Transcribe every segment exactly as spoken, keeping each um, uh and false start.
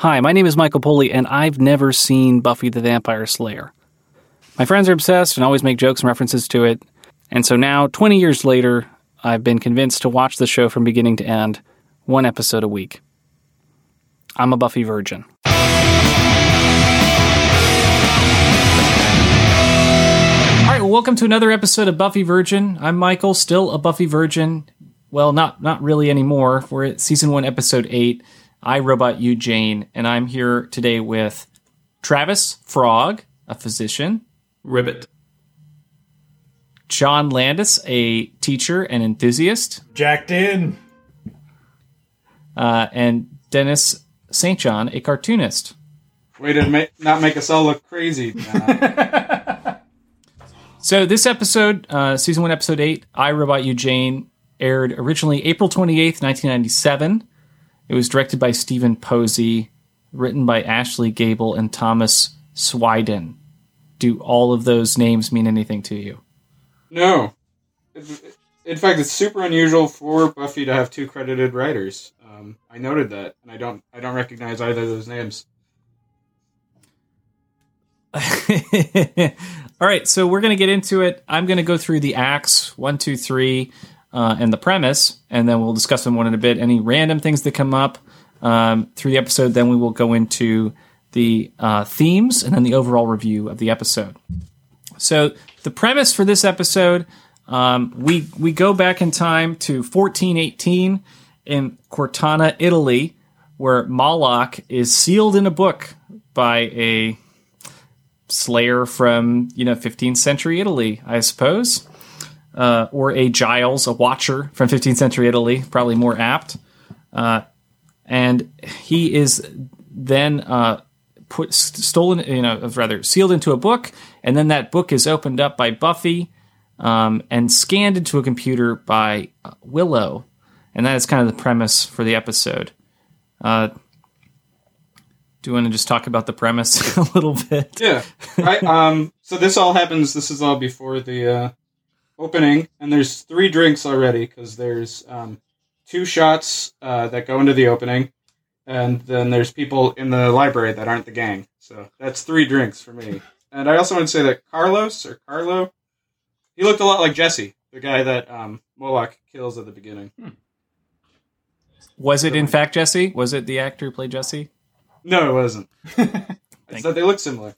Hi, my name is Michael Poley, and I've never seen Buffy the Vampire Slayer. My friends are obsessed and always make jokes and references to it, and so now, twenty years later, I've been convinced to watch the show from beginning to end, one episode a week. I'm a Buffy virgin. All right, well, welcome to another episode of Buffy Virgin. I'm Michael, still a Buffy virgin. Well, not not really anymore. We're at season one, episode eight. I, Robot You, Jane, and I'm here today with Travis Frog, a physician. Ribbit. John Landis, a teacher and enthusiast. Jacked in. Uh, and Dennis Saint John, a cartoonist. Way to make, not make us all look crazy. Nah. So this episode, uh, season one, episode eight, I, Robot You, Jane, aired originally April twenty-eighth, nineteen ninety-seven. It was directed by Stephen Posey, written by Ashley Gable and Thomas Swiden. Do all of those names mean anything to you? No. In fact, it's super unusual for Buffy to have two credited writers. Um, I noted that, and I don't I don't recognize either of those names. All right, so we're going to get into it. I'm going to go through the acts, one, two, three, uh, and the premise, and then we'll discuss them one in a bit. Any random things that come up um, through the episode, then we will go into the uh, themes and then the overall review of the episode. So the premise for this episode, um, we we go back in time to fourteen eighteen in Cortana, Italy, where Moloch is sealed in a book by a slayer from, you know, fifteenth century Italy, I suppose. Uh, or a Giles, a watcher from fifteenth century Italy, probably more apt. Uh, and he is then uh, put stolen, you know, rather sealed into a book, and then that book is opened up by Buffy um, and scanned into a computer by uh, Willow. And that is kind of the premise for the episode. Uh, do you want to just talk about the premise a little bit? Yeah. Right. Um. So this all happens. This is all before the uh, opening, and there's three drinks already because there's um, two shots uh, that go into the opening, and then there's people in the library that aren't the gang. So that's three drinks for me. And I also want to say that Carlos or Carlo, he looked a lot like Jesse, the guy that um, Moloch kills at the beginning. Hmm. Was it in fact Jesse? Was it the actor who played Jesse? No, it wasn't. I said they look similar.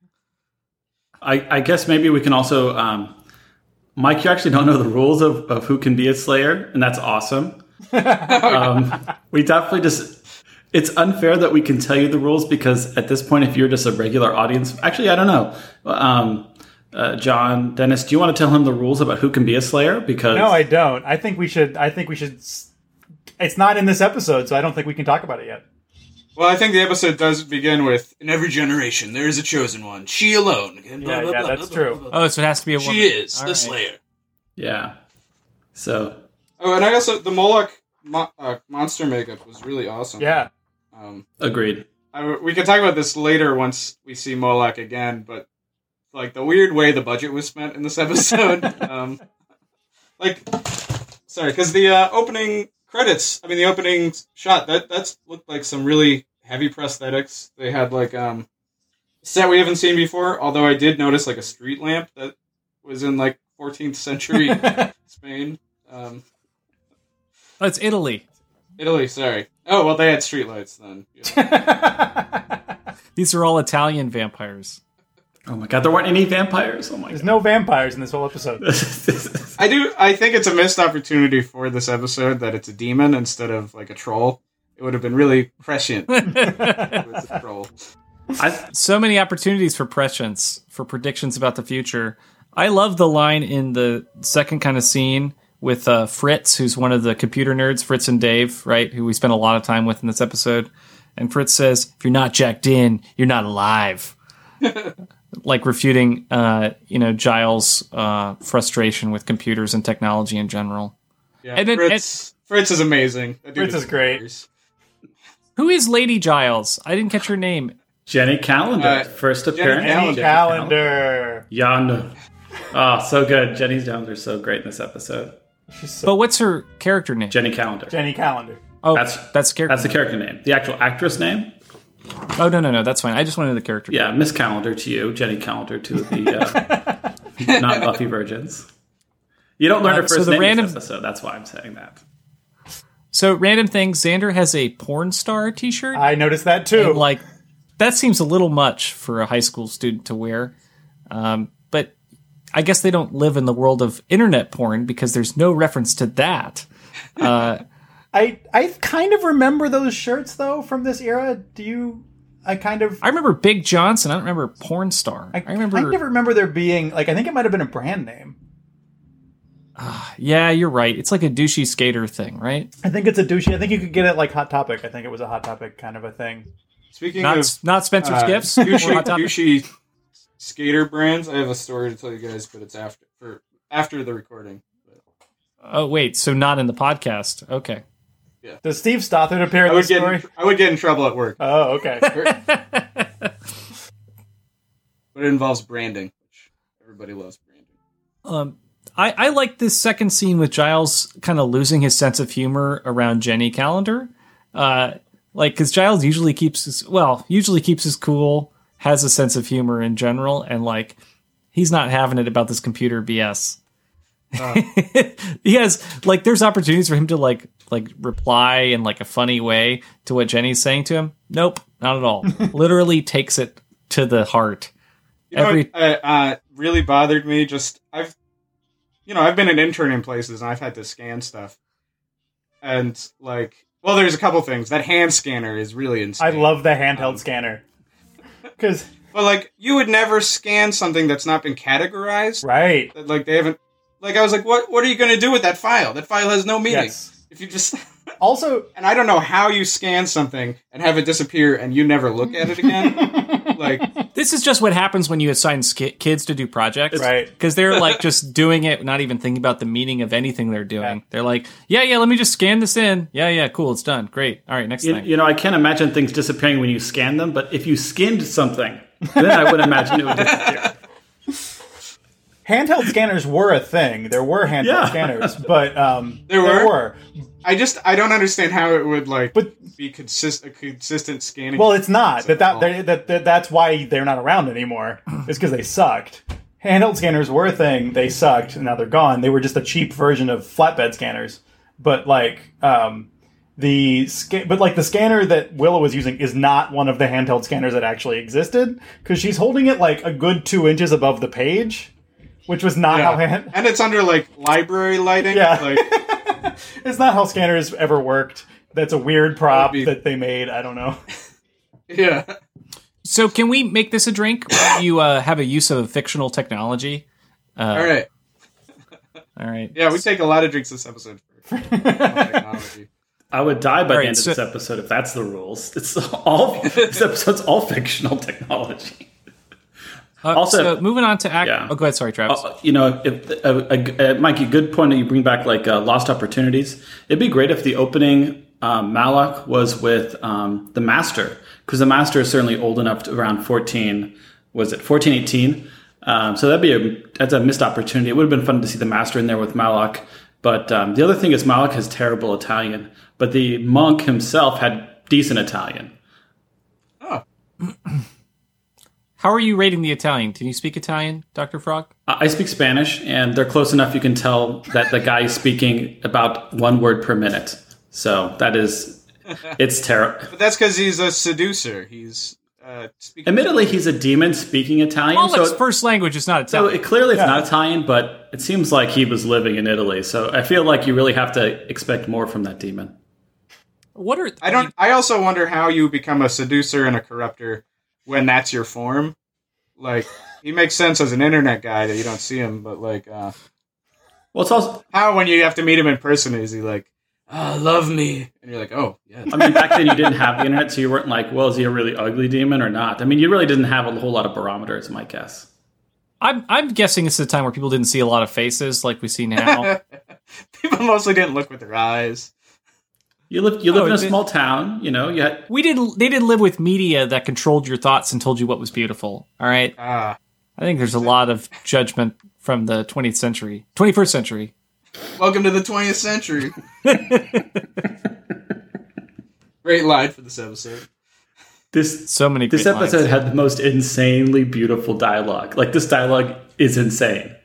I, I guess maybe we can also... Um, Mike, you actually don't know the rules of, of who can be a Slayer, and that's awesome. um, we definitely just... It's unfair that we can tell you the rules, because at this point, if you're just a regular audience... Actually, I don't know. Um, uh, John, Dennis, do you want to tell him the rules about who can be a Slayer? Because No, I don't. I think we should... I think we should... It's not in this episode, so I don't think we can talk about it yet. Well, I think the episode does begin with, in every generation, there is a chosen one. She alone. Blah, Yeah, blah, yeah, blah, that's blah, true. blah, blah. Oh, so it has to be a woman. She is All the right. Slayer. Yeah. So... Oh, and I also... The Moloch mo- uh, monster makeup was really awesome. Yeah. Um, Agreed. I, we can talk about this later once we see Moloch again, but like the weird way the budget was spent in this episode. um, like, sorry, because the uh, opening credits, I mean, the opening shot, that that's looked like some really heavy prosthetics. They had like um set we haven't seen before, although I did notice like a street lamp that was in like fourteenth century Spain. Um, Oh, it's Italy. Italy, sorry. Oh, well, they had streetlights then. Yeah. These are all Italian vampires. Oh my god, there weren't any vampires? Oh my There's god. no vampires in this whole episode. I do. I think it's a missed opportunity for this episode that it's a demon instead of like a troll. It would have been really prescient. If it was a troll. I, So many opportunities for prescience, for predictions about the future. I love the line in the second kind of scene with uh, Fritz, who's one of the computer nerds, Fritz and Dave, right, who we spent a lot of time with in this episode. And Fritz says, if you're not jacked in, you're not alive. Like refuting, uh, you know, Giles' uh, frustration with computers and technology in general. Yeah, And then- Fritz, Fritz is amazing. That dude Fritz is great. hilarious. Who is Lady Giles? I didn't catch her name. Jenny Calendar, Uh, first Jenny appearance. Any calendar. Yonder. Oh, so good. Jenny's Calendar is so great in this episode. She's so But what's her character name? Jenny Calendar. Jenny Calendar. Oh, That's that's character. That's the character name. The actual actress name, Oh, no, no, no, that's fine. I just wanted the character. Yeah, Miss Calendar to you, Jenny Calendar to the uh, not Buffy virgins. You don't learn Uh, her so first the name random- in this episode. That's why I'm saying that. So, random thing, Xander has a porn star t-shirt. I noticed that too. And, like, that seems a little much for a high school student to wear. Um, but I guess they don't live in the world of internet porn because there's no reference to that. Uh, I I kind of remember those shirts though from this era. Do you? I kind of. I remember Big Johnson. I don't remember porn star. I, I remember. I never remember there being like. I think it might have been a brand name. Yeah, you're right. It's like a douchey skater thing, right? I think it's a douchey. I think you could get it like Hot Topic. I think it was a Hot Topic kind of a thing. Speaking Not of not Spencer's uh, Gifts. douchey, Hot Topic. douchey skater brands, I have a story to tell you guys, but it's after for after the recording. Oh wait, so not in the podcast. Okay. Does Steve Stothard appear in I would this get story? in, I would get in trouble at work, Oh, okay. but it involves branding, which everybody loves branding. Um, I, I like this second scene with Giles kind of losing his sense of humor around Jenny Calendar. Uh, like, because Giles usually keeps his, well, usually keeps his cool, has a sense of humor in general, and, like, he's not having it about this computer B S. Uh. He has, like, there's opportunities for him to, like, like reply in, like, a funny way to what Jenny's saying to him. Nope, not at all. Literally takes it to the heart. You know Every what, uh, uh, really bothered me? Just I've, you know, I've been an intern in places and I've had to scan stuff, and like, well, there's a couple things. That hand scanner is really I insane. love the handheld Um, scanner. Because But like, you would never scan something that's not been categorized. right, That, like they haven't. Like I was like, what? What are you going to do with that file? That file has no meaning. yes. If you just. Also, And I don't know how you scan something and have it disappear and you never look at it again. Like, This is just what happens when you assign sk- kids to do projects. Right. Because they're like just doing it, not even thinking about the meaning of anything they're doing. Yeah. They're like, yeah, yeah, let me just scan this in. Yeah, yeah, cool, it's done. Great. All right, next You, thing. you know, I can't imagine things disappearing when you scan them, but if you skinned something, then I would imagine it would disappear. handheld scanners were a thing. There were handheld Yeah. scanners, but um, There were? were. I just I don't understand how it would like But- be consist a consistent scanning. Well, it's not that that, Oh. they- that, that that's why they're not around anymore. It's because they sucked. Handheld scanners were a thing. They sucked, and now they're gone. They were just a cheap version of flatbed scanners. But like um, the sca- but like the scanner that Willow was using is not one of the handheld scanners that actually existed because she's holding it like a good two inches above the page, which was not Yeah. how hand- and it's under like library lighting. Yeah. Like, it's not how scanners ever worked. That's a weird prop be- that they made. I don't know. yeah. So can we make this a drink where you uh, have a use of fictional technology? Uh, All right. All right. Yeah, we take a lot of drinks this episode for technology. I would die by All right, the end so- of this episode if that's the rules. It's all this episode's all fictional technology. Uh, Also- so moving on to act. Yeah. Oh, go ahead. Sorry, Travis. Uh, you know, if uh, uh, Mikey, good point that you bring back like uh, lost opportunities. It'd be great if the opening um, Malak was with um, the Master, because the Master is certainly old enough to around fourteen. Was it fourteen, eighteen? Um, so that'd be a that's a missed opportunity. It would have been fun to see the Master in there with Malak. But um, the other thing is Malak has terrible Italian, but the monk himself had decent Italian. Oh, How are you rating the Italian? Can you speak Italian, Doctor Frog? I I speak Spanish, and they're close enough you can tell that the guy is speaking about one word per minute. So that is, it's terrible. but that's because he's a seducer. He's uh, speaking. Admittedly, he's a demon speaking Italian, Pollock's so, first language is not so Italian. it, clearly it's not Italian, but it seems like he was living in Italy. So I feel like you really have to expect more from that demon. what are I don't. I also wonder how you become a seducer and a corruptor when that's your form. Like, he makes sense as an internet guy that you don't see him, but like, uh, Well, it's also, how when you have to meet him in person is he like, "Ah, love me," and you're like, "Oh, yeah." I mean, back then you didn't have the internet, so you weren't like, well, is he a really ugly demon or not? I mean, you really didn't have a whole lot of barometers, my guess. I'm I'm guessing it's a time where people didn't see a lot of faces like we see now. People mostly didn't look with their eyes. You lived, you lived Oh, in a it- small town, you know, you had, we didn't. They didn't live with media that controlled your thoughts and told you what was beautiful. All right. Ah, I think there's a lot of judgment from the twentieth century, twenty-first century. welcome to the twentieth century. Great line for this episode. This So many This great episode lines. had the most insanely beautiful dialogue. Like this dialogue is insane.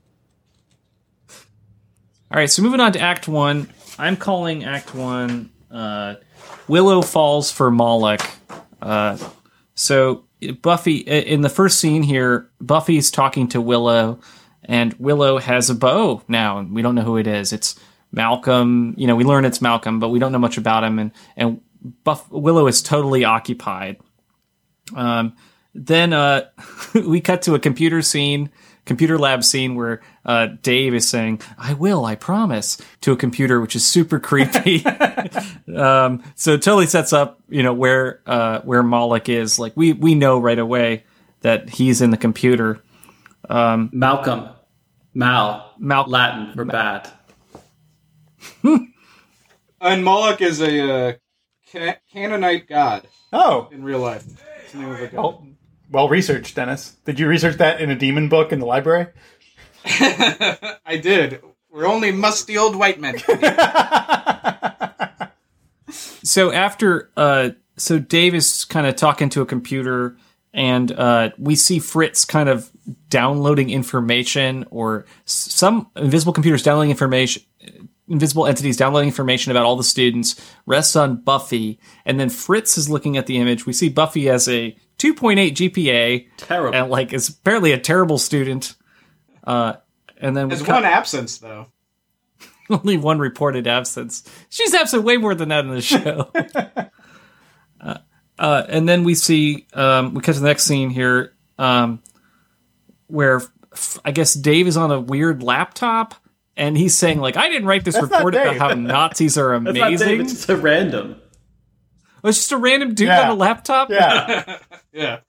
All right, so moving on to Act One. I'm calling Act One uh, Willow Falls for Moloch. Uh, so Buffy, in the first scene here, Buffy's talking to Willow, and Willow has a bow now, and we don't know who it is. It's Malcolm. You know, we learn it's Malcolm, but we don't know much about him, and and Buff- Willow is totally occupied. Um, then uh, we cut to a computer scene, computer lab scene where uh, Dave is saying, "I will, I promise," to a computer, which is super creepy. um, so it totally sets up, you know, where uh, where Moloch is. Like we we know right away that he's in the computer. Malcolm. Mal. Mal- Latin for bad. And Moloch is a uh, Can- Canaanite god Oh, in real life. It's the name of a god. well, well researched, Dennis. Did you research that in a demon book in the library? I did. We're only musty old white men. So after, uh, so Dave is kind of talking to a computer, and uh, we see Fritz kind of downloading information, or s- some invisible computers downloading information, invisible entities downloading information about all the students, rests on Buffy, and then Fritz is looking at the image. We see Buffy has a two point eight G P A, Terrible. and like is apparently a terrible student. Uh, and then we There's cut- one absence, though. only one reported absence. She's absent way more than that in the show. uh, uh, and then we see, um, we cut to the next scene here, um, where f- I guess Dave is on a weird laptop, and he's saying, like, I didn't write this That's report not about Dave. how Nazis are That's not Dave, amazing. it's just a random. Oh, it's just a random dude Yeah. on a laptop? Yeah. Yeah.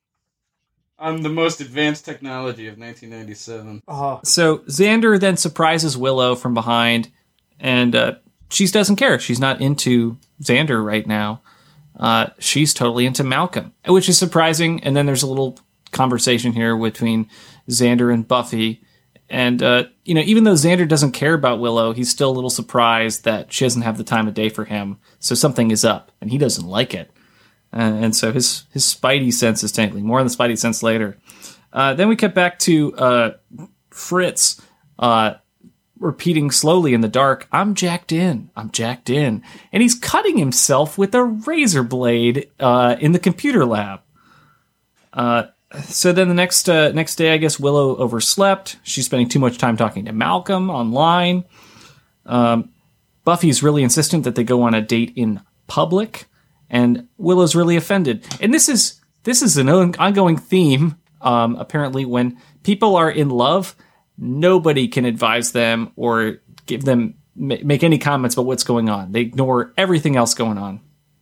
On the most advanced technology of nineteen ninety-seven. Oh, So Xander then surprises Willow from behind, and uh, she doesn't care. She's not into Xander right now. Uh, she's totally into Malcolm, which is surprising. And then there's a little conversation here between Xander and Buffy. And, uh, you know, even though Xander doesn't care about Willow, he's still a little surprised that she doesn't have the time of day for him. So something is up, and he doesn't like it. Uh, and so his his spidey sense is tingling. More on the spidey sense later. Uh, then we cut back to uh, Fritz uh, repeating slowly in the dark, "I'm jacked in, I'm jacked in." And he's cutting himself with a razor blade uh, in the computer lab. Uh, so then the next uh, next day, I guess Willow overslept. She's spending too much time talking to Malcolm online. Um, Buffy's really insistent that they go on a date in public. And Willow's really offended. And this is this is an on- ongoing theme, um, apparently, when people are in love, nobody can advise them or give them ma- make any comments about what's going on. They ignore everything else going on.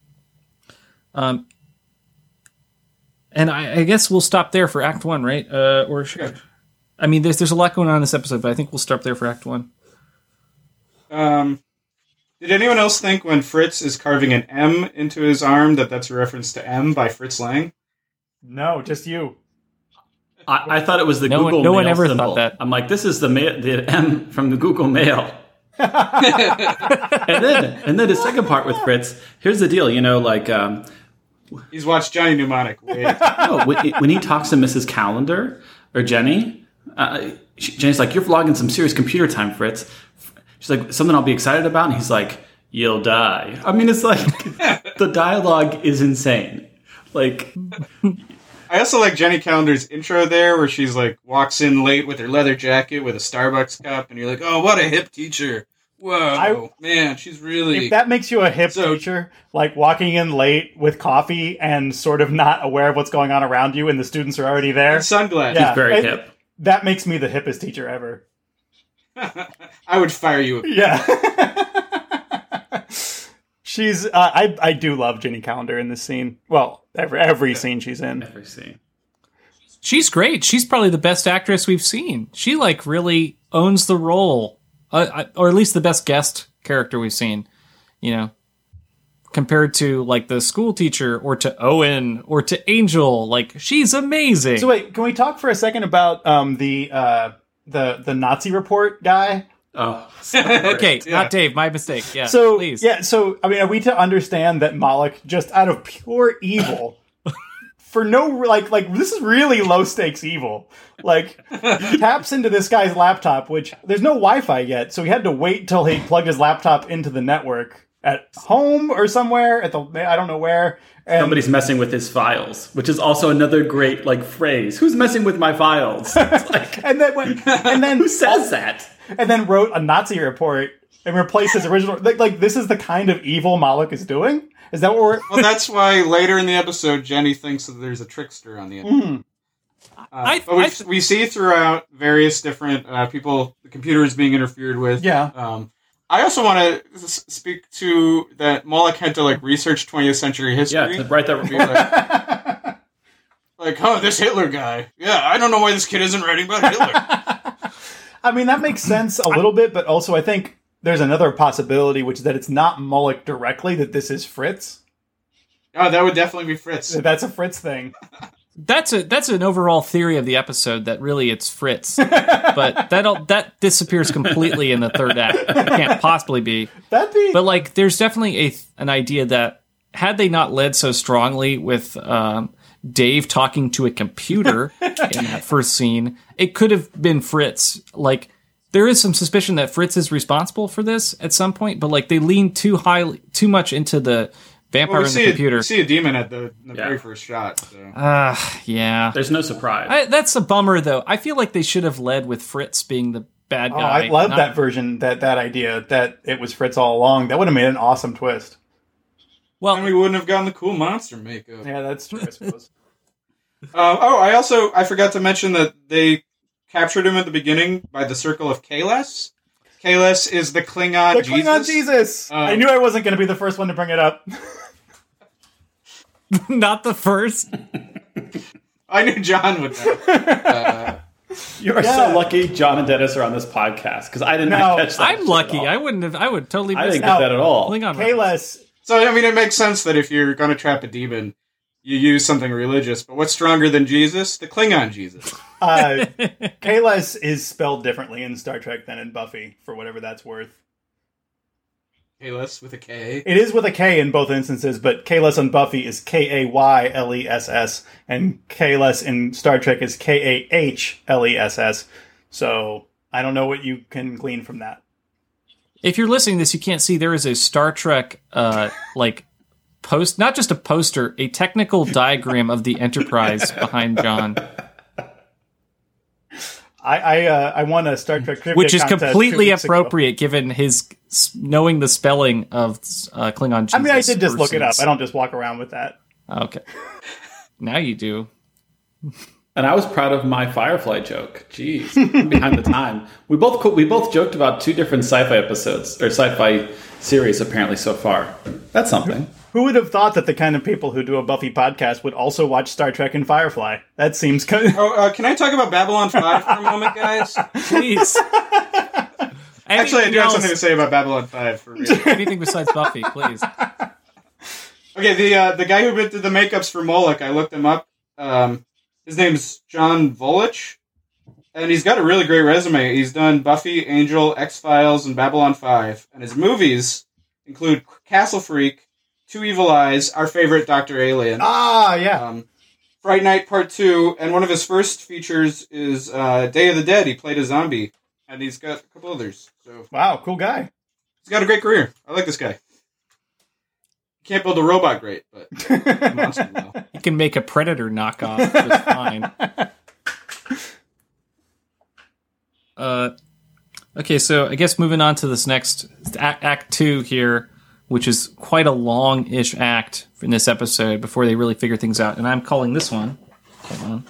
Um, and I, I guess we'll stop there for Act One, right? Uh, or should, I mean, there's there's a lot going on in this episode, but I think we'll start there for Act One. Um, did anyone else think when Fritz is carving an M into his arm that that's a reference to M by Fritz Lang? no, just you. I, I thought it was the No one- Google no Mail one ever symbol. thought that. I'm like, this is the ma- the M from the Google Mail. and then and then the second part with Fritz. Here's the deal, you know, like um, He's watched Johnny Mnemonic. Wait. no, when, when he talks to Missus Calendar or Jenny, uh, she, Jenny's like, "You're vlogging some serious computer time, Fritz." She's like, "Something I'll be excited about," and he's like, "You'll die." I mean, it's like the dialogue is insane. Like, I also like Jenny Calendar's intro there, where she's like walks in late with her leather jacket with a Starbucks cup, and you're like, "Oh, what a hip teacher! Whoa, I- man, she's really." If that makes you a hip So- teacher, like walking in late with coffee and sort of not aware of what's going on around you, and the students are already there, Sunglasses. Yeah. very it- hip. that makes me the hippest teacher ever. I would fire you. Yeah. She's. Uh, I I do love Jenny Calendar in this scene. Well, every every scene she's in. Every scene. She's great. She's probably the best actress we've seen. She like really owns the role, uh, I- or at least the best guest character we've seen. You know, compared to like the school teacher or to Owen or to Angel, like she's amazing. So wait, can we talk for a second about um the uh the the Nazi report guy? Oh, Okay, Yeah. not Dave. My mistake. Yeah, So please. yeah, so I mean, are we to understand that Moloch, just out of pure evil, for no like like this is really low stakes evil, like taps into this guy's laptop, which there's no Wi-Fi yet, so he had to wait till he plugged his laptop into the network at home or somewhere at the I don't know where. And Somebody's messing with his files, which is also another great like phrase. Who's messing with my files? It's like, and then when, and then who says that? and then wrote a Nazi report and replaced his original. Like, like this is the kind of evil Moloch is doing. Is that what we're? Well, that's why later in the episode, Jenny thinks that there's a trickster on the internet. Mm. Uh, I- but we I- we see throughout various different uh, people, the computer is being interfered with. Yeah. Um, I also want to s- speak to that Moloch had to like research twentieth century history. Yeah, to write that Be report. like, like, oh, this Hitler guy. Yeah, I don't know why this kid isn't writing about Hitler. I mean, that makes sense a little bit, but also I think there's another possibility, which is that it's not Moloch directly, that this is Fritz. Oh, that would definitely be Fritz. That That's a Fritz thing. That's a that's an overall theory of the episode that really it's Fritz, but that that disappears completely in the third act. It can't possibly be. That'd be. But like, there's definitely a an idea that had they not led so strongly with um, Dave talking to a computer in that first scene, it could have been Fritz. Like, there is some suspicion that Fritz is responsible for this at some point, but like they lean too high, too much into the vampire Well, we in the see, computer. A, we see a demon at the, the Yeah. very first shot. So. Ah, yeah. There's no surprise. I, that's a bummer, though. I feel like they should have led with Fritz being the bad oh, guy. I love not- that version, that, that idea, that it was Fritz all along. That would have made an awesome twist. Well, And we wouldn't have gotten the cool monster makeup. Yeah, that's true, I suppose. Uh, oh, I also I forgot to mention that they captured him at the beginning by the circle of Kalas. Kalas is the Klingon The Jesus. Klingon Jesus! Um, I knew I wasn't going to be the first one to bring it up. not the first. I knew John would know. Uh, You are Yeah. so lucky John and Dennis are on this podcast, because I did No, not catch that. I'm shit lucky. at all. I wouldn't have. I would totally. I miss didn't that. get that at all. Klingon reference. Kalas, so I mean, it makes sense that if you're going to trap a demon, you use something religious. But what's stronger than Jesus? The Klingon Jesus. uh, Kalas is spelled differently in Star Trek than in Buffy, for whatever that's worth. Kalas with a K. It is with a K in both instances, but Kalas on Buffy is K A Y L E S S, and Kalas in Star Trek is K A H L E S S. So I don't know what you can glean from that. If you're listening to this, you can't see there is a Star Trek uh, like post, not just a poster, a technical diagram of the Enterprise behind John, I I, uh, I won a Star Trek trivia which is contest two completely weeks ago. appropriate given his s- knowing the spelling of uh, Klingon. Jesus I mean, I did just look it up. versus- I don't just walk around with that. Okay, now you do. And I was proud of my Firefly joke. Jeez, I'm behind the time. We both co- we both joked about two different sci-fi episodes or sci-fi series apparently so far. That's something. Who would have thought that the kind of people who do a Buffy podcast would also watch Star Trek and Firefly? That seems kind of... Oh, uh, can I talk about Babylon five for a moment, guys? Please. Actually, I do Anything have else? something to say about Babylon five for real. Anything besides Buffy, please. Okay, the uh, the guy who did the makeups for Moloch, I looked him up. Um, his name's John Volich, and he's got a really great resume. He's done Buffy, Angel, X-Files, and Babylon five. And his movies include Castle Freak, Two Evil Eyes, our favorite Doctor Alien, Ah, yeah. um, Fright Night Part two, and one of his first features is uh, Day of the Dead. He played a zombie, and he's got a couple others. So Wow, cool guy. he's got a great career. I like this guy. Can't build a robot great, but a monster will. You can make a Predator knockoff just fine. Uh, okay, so I guess moving on to this next act, act two here, which is quite a long-ish act in this episode before they really figure things out, and I'm calling this one. Hold on.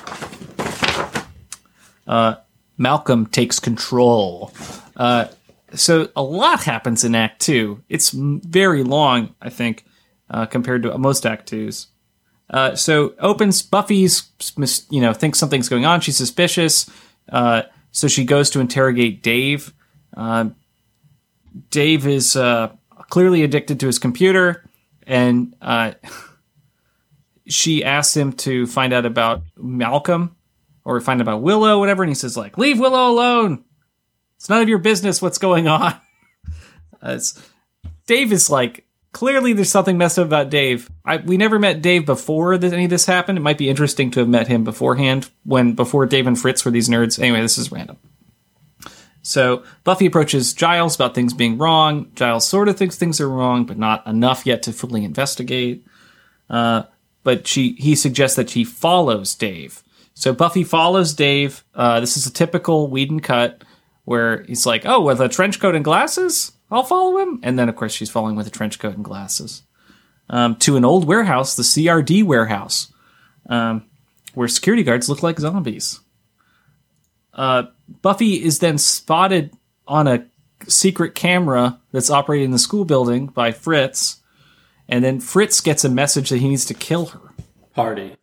Uh, Malcolm takes control. Uh, so a lot happens in Act Two. It's m- very long, I think, uh, compared to most Act Twos. Uh, so opens Buffy's, mis- you know, thinks something's going on. She's suspicious. Uh, so she goes to interrogate Dave. Uh, Dave is uh, clearly addicted to his computer, and uh, she asks him to find out about Malcolm or find out about Willow, whatever. And he says, like, leave Willow alone. It's none of your business what's going on. Uh, Dave is like, clearly there's something messed up about Dave. I, we never met Dave before this, any of this happened. It might be interesting to have met him beforehand, when before Dave and Fritz were these nerds. Anyway, this is random. So Buffy approaches Giles about things being wrong. Giles sort of thinks things are wrong, but not enough yet to fully investigate. Uh, but she he suggests that she follows Dave. So Buffy follows Dave. Uh, this is a typical Whedon cut where he's like, oh, with a trench coat and glasses? I'll follow him. And then, of course, she's following with a trench coat and glasses. Um, to an old warehouse, the C R D warehouse, um, where security guards look like zombies. Uh, Buffy is then spotted on a secret camera that's operating in the school building by Fritz. And then Fritz gets a message that he needs to kill her. Party.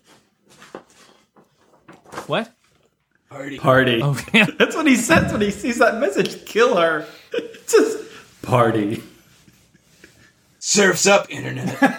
What? Party. Party. Oh, yeah. That's what he says when he sees that message. Kill her. It's just party. Surf's up, internet.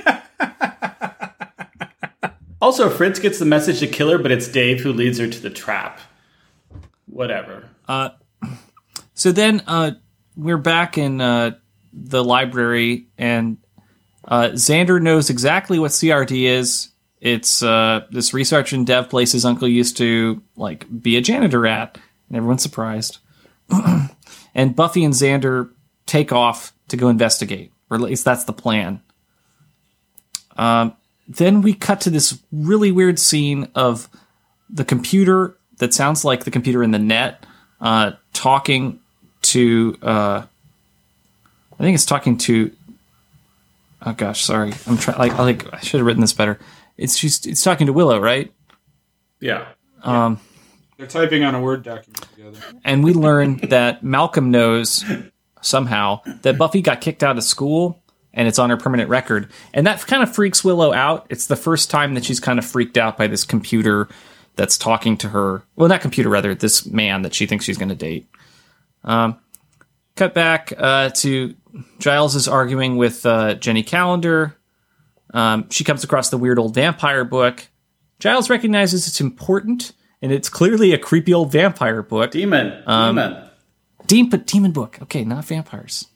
Also, Fritz gets the message to kill her, but it's Dave who leads her to the trap. Whatever. Uh, so then uh, we're back in uh, the library, and uh, Xander knows exactly what C R D is. It's uh, this research and dev place his uncle used to like be a janitor at, and everyone's surprised. And Buffy and Xander take off to go investigate, or at least that's the plan. Um, then we cut to this really weird scene of the computer that sounds like the computer in the net uh, talking to... Uh, I think it's talking to... Oh gosh, sorry. I'm trying. Like, like I should have written this better. It's just it's talking to Willow, right? Yeah. Um, They're typing on a Word document together. And we learn that Malcolm knows somehow that Buffy got kicked out of school, and it's on her permanent record. And that kind of freaks Willow out. It's the first time that she's kind of freaked out by this computer that's talking to her. Well, not computer, rather, this man that she thinks she's going to date. Um, cut back uh, to Giles is arguing with uh, Jenny Calendar. Um, she comes across the weird old vampire book. Giles recognizes it's important, and it's clearly a creepy old vampire book. Demon. Um, Demon. Demon, but demon book. Okay, not vampires.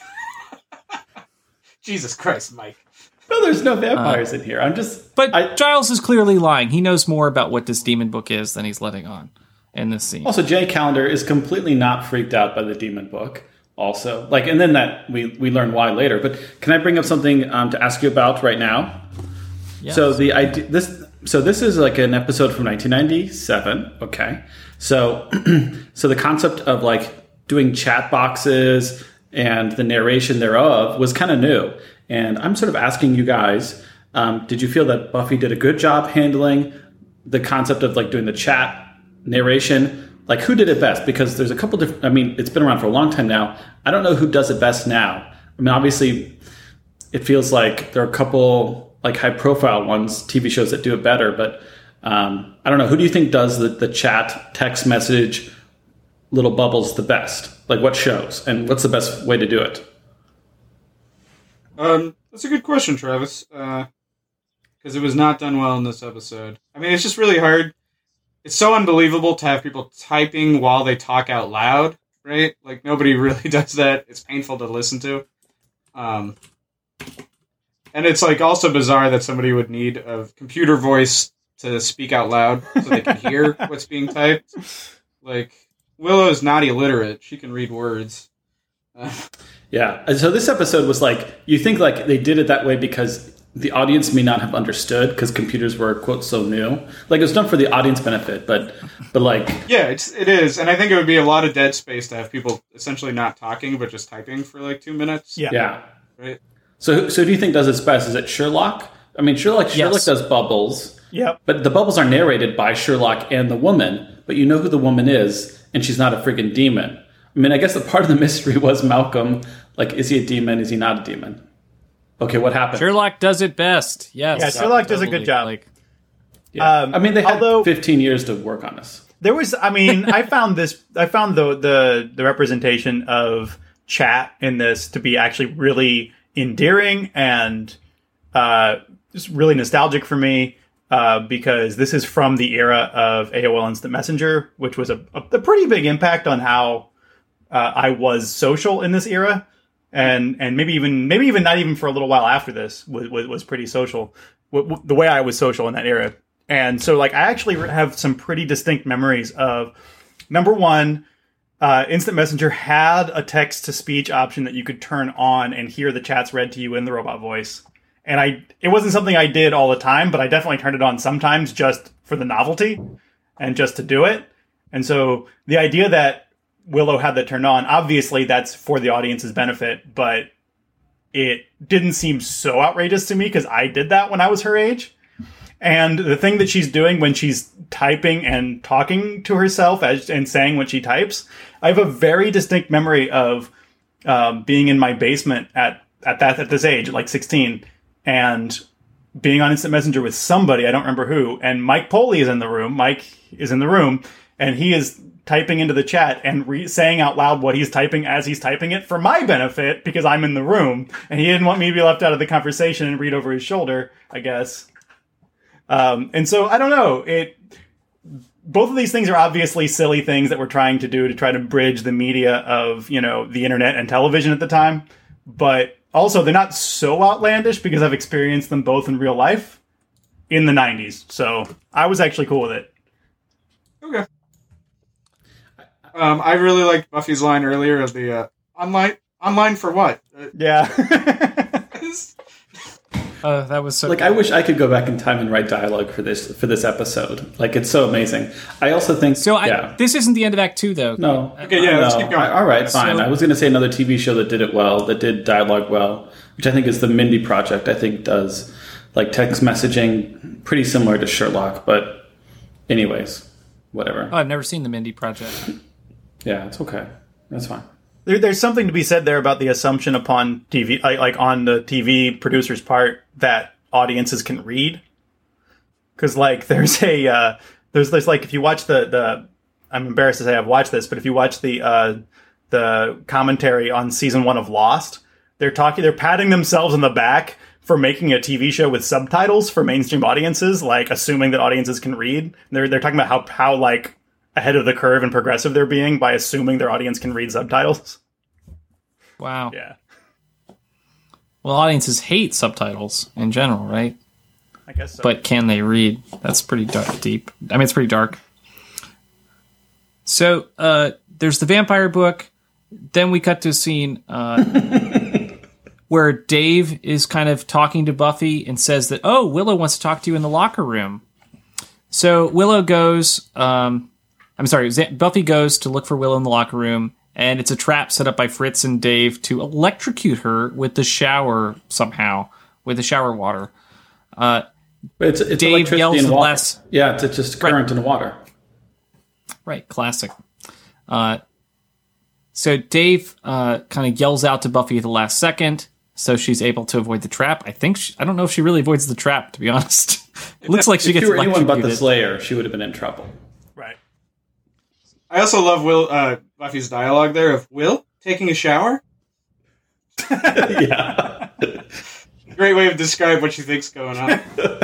Jesus Christ, Mike. No, there's no vampires uh, in here. I'm just... But I, Giles is clearly lying. He knows more about what this demon book is than he's letting on in this scene. Also, Jenny Calendar is completely not freaked out by the demon book. Also, like, and then that we we learn why later. But can I bring up something um, to ask you about right now? Yes. So the idea this so this is like an episode from nineteen ninety-seven. Okay, so so the concept of like doing chat boxes and the narration thereof was kind of new. And I'm sort of asking you guys, um, did you feel that Buffy did a good job handling the concept of like doing the chat narration? Like, who did it best? Because there's a couple different... I mean, it's been around for a long time now. I don't know who does it best now. I mean, obviously, it feels like there are a couple, like, high-profile ones, T V shows that do it better. But um, I don't know. Who do you think does the, the chat, text message, little bubbles the best? Like, what shows? And what's the best way to do it? Um, that's a good question, Travis. Because uh, it was not done well in this episode. I mean, it's just really hard. It's so unbelievable to have people typing while they talk out loud, right? Like, nobody really does that. It's painful to listen to. Um, and it's, like, also bizarre that somebody would need a computer voice to speak out loud so they can hear what's being typed. Like, Willow's not illiterate. She can read words. Uh, yeah. And so this episode was, like, you think, like, they did it that way because... the audience may not have understood because computers were, quote, so new. Like, it was done for the audience benefit, but, but like... Yeah, it's, it is. And I think it would be a lot of dead space to have people essentially not talking, but just typing for, like, two minutes. Yeah. Yeah. Right? So, so who do you think does it best? Is it Sherlock? I mean, Sherlock, Sherlock yes. does bubbles. Yep. But the bubbles are narrated by Sherlock and the woman, but you know who the woman is, and she's not a freaking demon. I mean, I guess the part of the mystery was Malcolm. Like, is he a demon? Is he not a demon? Okay, what happened? Sherlock does it best. Yes. Yeah, Sherlock does a good job. Like, yeah. Um, I mean, they had although, fifteen years to work on this. There was, I mean, I found this, I found the, the, the representation of chat in this to be actually really endearing and uh, just really nostalgic for me. uh, because this is from the era of A O L Instant Messenger, which was a, a, a pretty big impact on how uh, I was social in this era. And and maybe even maybe even not even for a little while after this was, was, was pretty social, w- w- the way I was social in that era. And so, like, I actually have some pretty distinct memories of, number one, uh, Instant Messenger had a text-to-speech option that you could turn on and hear the chats read to you in the robot voice. And I it wasn't something I did all the time, but I definitely turned it on sometimes just for the novelty and just to do it. And so the idea that Willow had that turned on, obviously that's for the audience's benefit, but it didn't seem so outrageous to me because I did that when I was her age. And the thing that she's doing when she's typing and talking to herself as, and saying what she types, I have a very distinct memory of um, being in my basement at, at that at this age, at like sixteen, and being on Instant Messenger with somebody, I don't remember who, and Mike Poley is in the room. Mike is in the room, and he is typing into the chat and re- saying out loud what he's typing as he's typing it for my benefit because I'm in the room, and he didn't want me to be left out of the conversation and read over his shoulder, I guess. Um, and so I don't know. It. Both of these things are obviously silly things that we're trying to do to try to bridge the media of, you know, the internet and television at the time, but also they're not so outlandish because I've experienced them both in real life in the nineties. So I was actually cool with it. Okay. Um, I really liked Buffy's line earlier of the uh, online online for what? Uh, yeah. uh, that was so like, I wish I could go back in time and write dialogue for this for this episode. Like, it's so amazing. I also think so. I, yeah. This isn't the end of Act Two, though. No. Okay, yeah, let's no. keep going. I, all right, fine. So, I was going to say another T V show that did it well, that did dialogue well, which I think is the Mindy Project. I think does like text messaging, pretty similar to Sherlock, but anyways, whatever. Oh, I've never seen the Mindy Project. Yeah, it's okay. That's fine. There, there's something to be said there about the assumption upon T V, like, like on the T V producer's part, that audiences can read. Because, like, there's a, uh, there's, there's like, if you watch the, the, I'm embarrassed to say I've watched this, but if you watch the, uh, the commentary on season one of Lost, they're talking, they're patting themselves in the back for making a T V show with subtitles for mainstream audiences, like, assuming that audiences can read. They're, they're talking about how, how, like, ahead of the curve and progressive they're being by assuming their audience can read subtitles. Wow. Yeah. Well, audiences hate subtitles in general, right? I guess so. But can they read? That's pretty dark, deep. I mean, it's pretty dark. So uh, there's the vampire book. Then we cut to a scene uh, where Dave is kind of talking to Buffy and says that, oh, Willow wants to talk to you in the locker room. So Willow goes... Um, I'm sorry, Buffy goes to look for Willow in the locker room, and it's a trap set up by Fritz and Dave to electrocute her with the shower somehow, with the shower water. Uh, it's it's Dave electricity yells and the water. less. Yeah, it's just current Right. and water. Right, classic. Uh, so Dave uh, kind of yells out to Buffy at the last second, so she's able to avoid the trap. I think she, I don't know if she really avoids the trap, to be honest. Looks like she If gets you were anyone electrocuted. but the Slayer, she would have been in trouble. Right. I also love Will uh, Buffy's dialogue there of Will taking a shower. Yeah. Great way to describe what she thinks going on.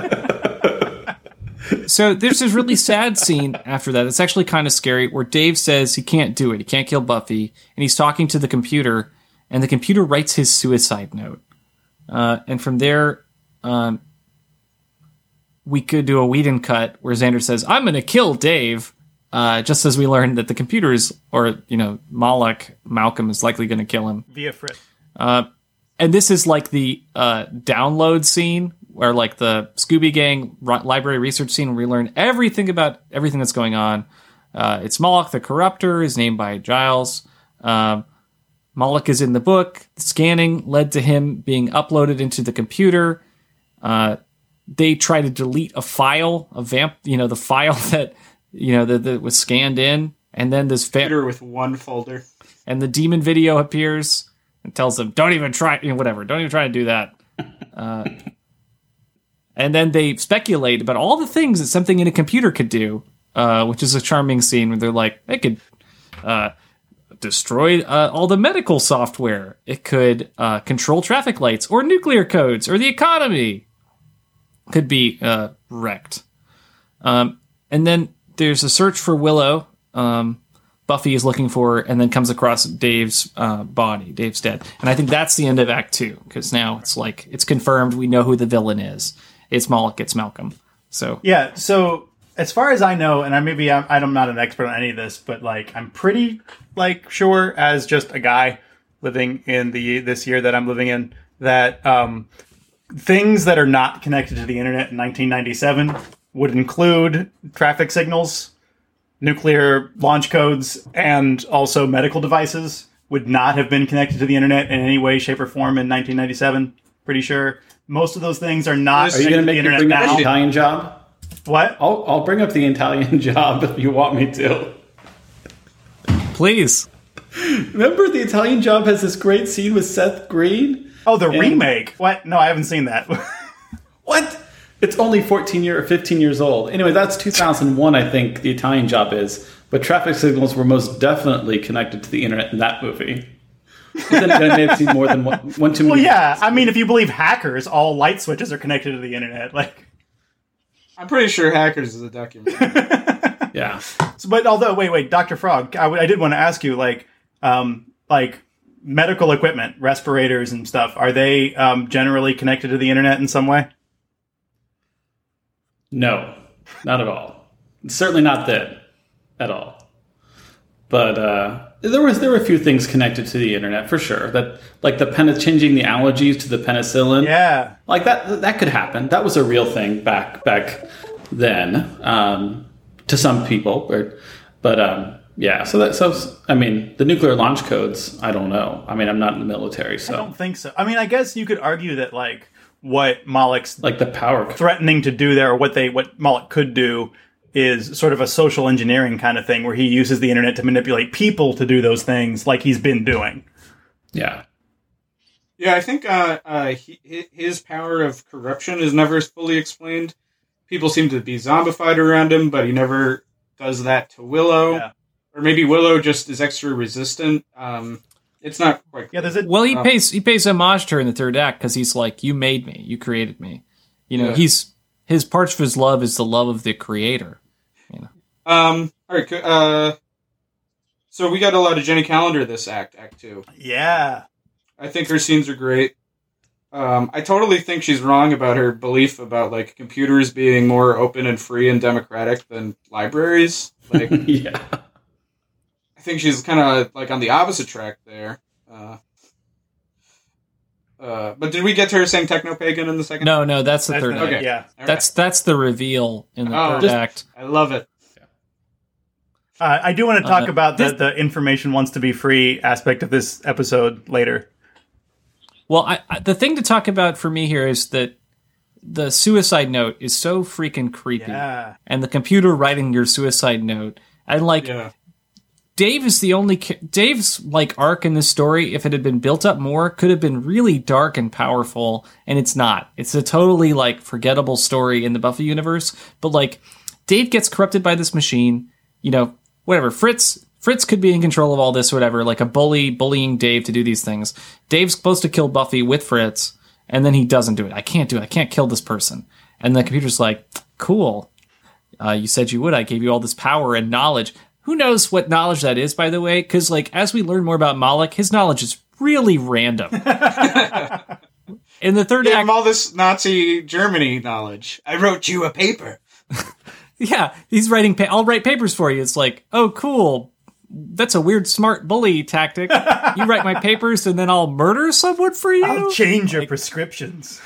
So there's this really sad scene after that. It's actually kind of scary, where Dave says he can't do it. He can't kill Buffy, and he's talking to the computer, and the computer writes his suicide note. Uh, and from there, um, we could do a Whedon cut where Xander says, "I'm going to kill Dave," uh, just as we learned that the computers, or you know, Moloch Malcolm is likely going to kill him Via Fritz. Uh, and this is like the uh, download scene, where like the Scooby Gang r- library research scene, where we learn everything about everything that's going on. Uh, it's Moloch the Corruptor, is named by Giles. Um, Moloch is in the book. The scanning led to him being uploaded into the computer. Uh, they try to delete a file, a vamp, you know, the file that you know that, that was scanned in, and then this va- Computer with one folder, and the demon video appears and tells them, "Don't even try, you know, whatever. Don't even try to do that." Uh, and then they speculate about all the things that something in a computer could do, uh, which is a charming scene where they're like, it could uh, destroy uh, all the medical software. It could uh, control traffic lights or nuclear codes or the economy. could be uh, wrecked. Um, and then there's a search for Willow. Um, Buffy is looking for her, and then comes across Dave's uh, body. Dave's dead. And I think that's the end of Act Two, because now it's like, it's confirmed. We know who the villain is. It's Moloch, it's Malcolm. So yeah, so as far as I know, and I maybe I'm, I'm not an expert on any of this, but like I'm pretty like sure as just a guy living in the this year that I'm living in, that um, things that are not connected to the internet in nineteen ninety-seven would include traffic signals, nuclear launch codes, and also medical devices would not have been connected to the internet in any way, shape, or form in nineteen ninety-seven. Pretty sure. Most of those things are not Are you going to make me bring up now. the Italian job? What? I'll, I'll bring up the Italian job if you want me to. please. Remember the Italian job has this great scene with Seth Green? Oh, the And- remake. What? No, I haven't seen that. What? It's only fourteen year or fifteen years old. Anyway, that's two thousand one, I think, the Italian job is. But traffic signals were most definitely connected to the internet in that movie. But then again, I may have seen more than one, one too Well, many. yeah. I mean, if you believe hackers, all light switches are connected to the internet. Like, I'm pretty sure Hackers is a documentary. Yeah. so, but although, wait, wait, Doctor Frog, I, w- I did want to ask you, like, um, like medical equipment, respirators and stuff, are they um, generally connected to the internet in some way? No, not at all. Certainly not that at all. But uh, there was there were a few things connected to the internet for sure. That like the pen changing the allergies to the penicillin. Yeah. Like that that could happen. That was a real thing back back then um, to some people. But, but um, yeah. So that so I mean the nuclear launch codes. I don't know. I mean I'm not in the military, I so don't think so. I mean, I guess you could argue that, like, what Moloch's like the power. threatening to do there, or what they what Moloch could do, is sort of a social engineering kind of thing, where he uses the internet to manipulate people to do those things, like he's been doing. Yeah. Yeah, I think uh, uh, he, hi- his power of corruption is never fully explained. People seem to be zombified around him, but he never does that to Willow. Yeah. Or maybe Willow just is extra resistant. Um, it's not quite Yeah, there's a Well, he Um, pays he pays homage to her in the third act because he's like, "You made me, you created me." You know, Yeah. he's his part of his love is the love of the creator. Um, all right, co- uh, so we got a lot of Jenny Calendar this act, Act Two. yeah. I think her scenes are great. Um, I totally think she's wrong about her belief about like computers being more open and free and democratic than libraries. Like, Yeah. I think she's kind of like on the opposite track there. Uh, uh, but did we get to her saying techno-pagan in the second? No, no, that's the That's third the- act. Okay. Yeah. All right. That's that's the reveal in the Oh, third just- act. I love it. Uh, I do want to talk Uh, about the, this- the information wants to be free aspect of this episode later. Well, I, I, the thing to talk about for me here is that the suicide note is so freaking creepy, Yeah. and the computer writing your suicide note. And like, Yeah. Dave is the only ca- Dave's like arc in this story. If it had been built up more, could have been really dark and powerful, and it's not. It's a totally like forgettable story in the Buffy universe. But like, Dave gets corrupted by this machine. You know, whatever. Fritz Fritz could be in control of all this, whatever. Like a bully bullying Dave to do these things. Dave's supposed to kill Buffy with Fritz, and then he doesn't do it. I can't do it. I can't kill this person. And the computer's like, cool. Uh, you said you would. I gave you all this power and knowledge. Who knows what knowledge that is, by the way? Because, like, as we learn more about Moloch, his knowledge is really random. In the third Give act, him all this Nazi Germany knowledge. I wrote you a paper. yeah, he's writing. Pa- I'll write papers for you. It's like, oh, cool. That's a weird, smart bully tactic. You write my papers, and then I'll murder someone for you. I'll change your prescriptions.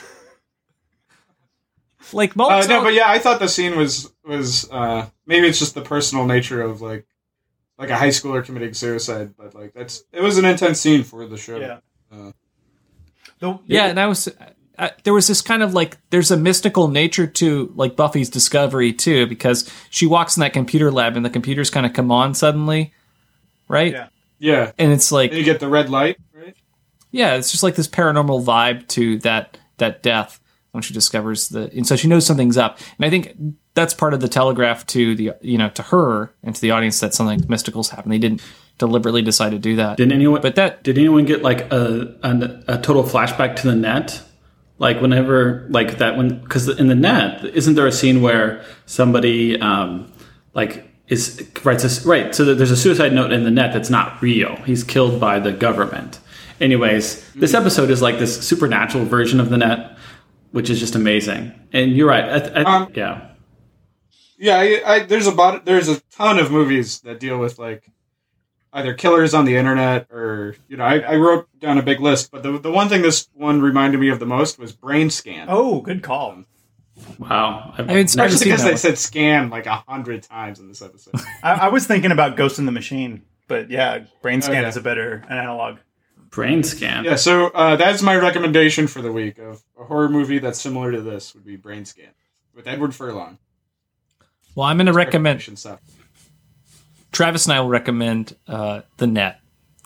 Like, Uh, Moloch's no, all- but yeah, I thought the scene was was uh, maybe it's just the personal nature of like like a high schooler committing suicide, but like that's it was an intense scene for the show. Yeah. Uh, The- Yeah, and I was uh, there was this kind of like there's a mystical nature to like Buffy's discovery too, because she walks in that computer lab and the computers kind of come on suddenly, right? Yeah. yeah, And it's like, and you get the red light, right? yeah, it's just like this paranormal vibe to that that death when she discovers the, and so she knows something's up. And I think that's part of the telegraph to the, you know, to her and to the audience that something mystical's happened. They didn't deliberately decide to do that. Didn't anyone? But that, Did anyone get like a, a a total flashback to the net Like whenever, like that when, because in the net, isn't there a scene where somebody, um, like is writes a, right? So there's a suicide note in the net that's not real. He's killed by the government. Anyways, this episode is like this supernatural version of the net, which is just amazing. And you're right. I, I, Um, yeah. Yeah, I, I, there's about there's a ton of movies that deal with like either killers on the internet or you know I, I wrote down a big list, but the the one thing this one reminded me of the most was Brain Scan. Oh, good call. Wow. I've I mean, it's hard to Especially see because that they one. said scan like a hundred times in this episode. I, I was thinking about Ghost in the Machine, but yeah, Brain Scan Okay. is a better analog. Brain Scan. Yeah, so uh, that's my recommendation for the week of a horror movie that's similar to this would be Brain Scan with Edward Furlong. Well, I'm going to recommend. Recommendation stuff. Travis and I will recommend uh, The Net.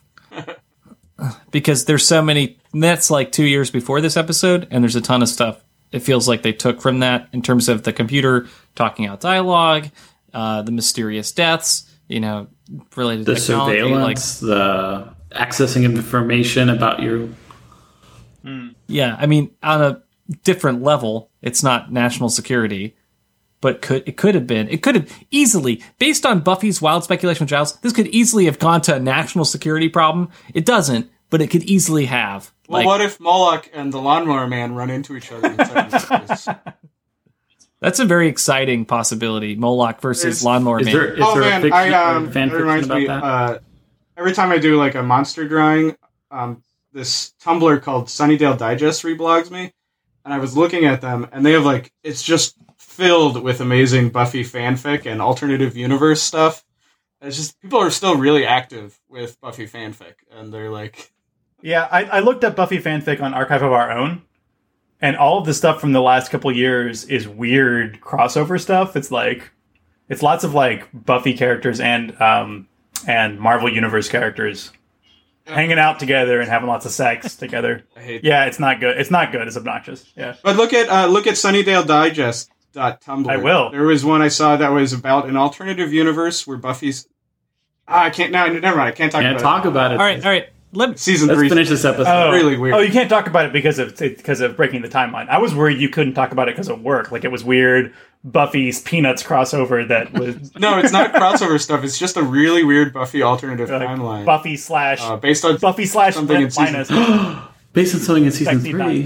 Because there's so many. Net's like two years before this episode, and there's a ton of stuff it feels like they took from that in terms of the computer talking out dialogue, uh, the mysterious deaths, you know, related to The technology. surveillance, the accessing of information about you. Like, yeah, I mean, on a different level, it's not national security. But could it could have been. It could have easily, based on Buffy's wild speculation with Giles, this could easily have gone to a national security problem. It doesn't, but it could easily have. Well, Like, what if Moloch and the Lawnmower Man run into each other? In seconds? that's a very exciting possibility. Moloch versus Is- Lawnmower Is Man. there, is oh there a man, fiction, I um, or fan that reminds fiction me. about that? Uh, every time I do like a monster drawing, um, this Tumblr called Sunnydale Digest reblogs me, and I was looking at them, and they have like it's just filled with amazing Buffy fanfic and alternative universe stuff. It's just people are still really active with Buffy fanfic, and they're like, Yeah, I, I looked up Buffy fanfic on Archive of Our Own, and all of the stuff from the last couple years is weird crossover stuff. It's like, it's lots of like Buffy characters and um and Marvel Universe characters hanging out together and having lots of sex together. I hate. Yeah, it's not good. It's not good. It's obnoxious. Yeah. But look at uh, look at Sunnydale Digest. Dot Tumblr. I will. There was one I saw that was about an alternative universe where Buffy's. Ah, I can't. No, never mind. I can't talk Can't about talk about it. All right, all right. Let me, it. Season Let's three. finish this episode. Oh, really weird. Oh, you can't talk about it because of because of breaking the timeline. I was worried you couldn't talk about it because of work. Like it was weird Buffy's Peanuts crossover that was No, it's not crossover stuff. It's just a really weird Buffy alternative like, timeline Buffy slash uh, based on Buffy slash something in season- minus. Based on something in season Sexy three.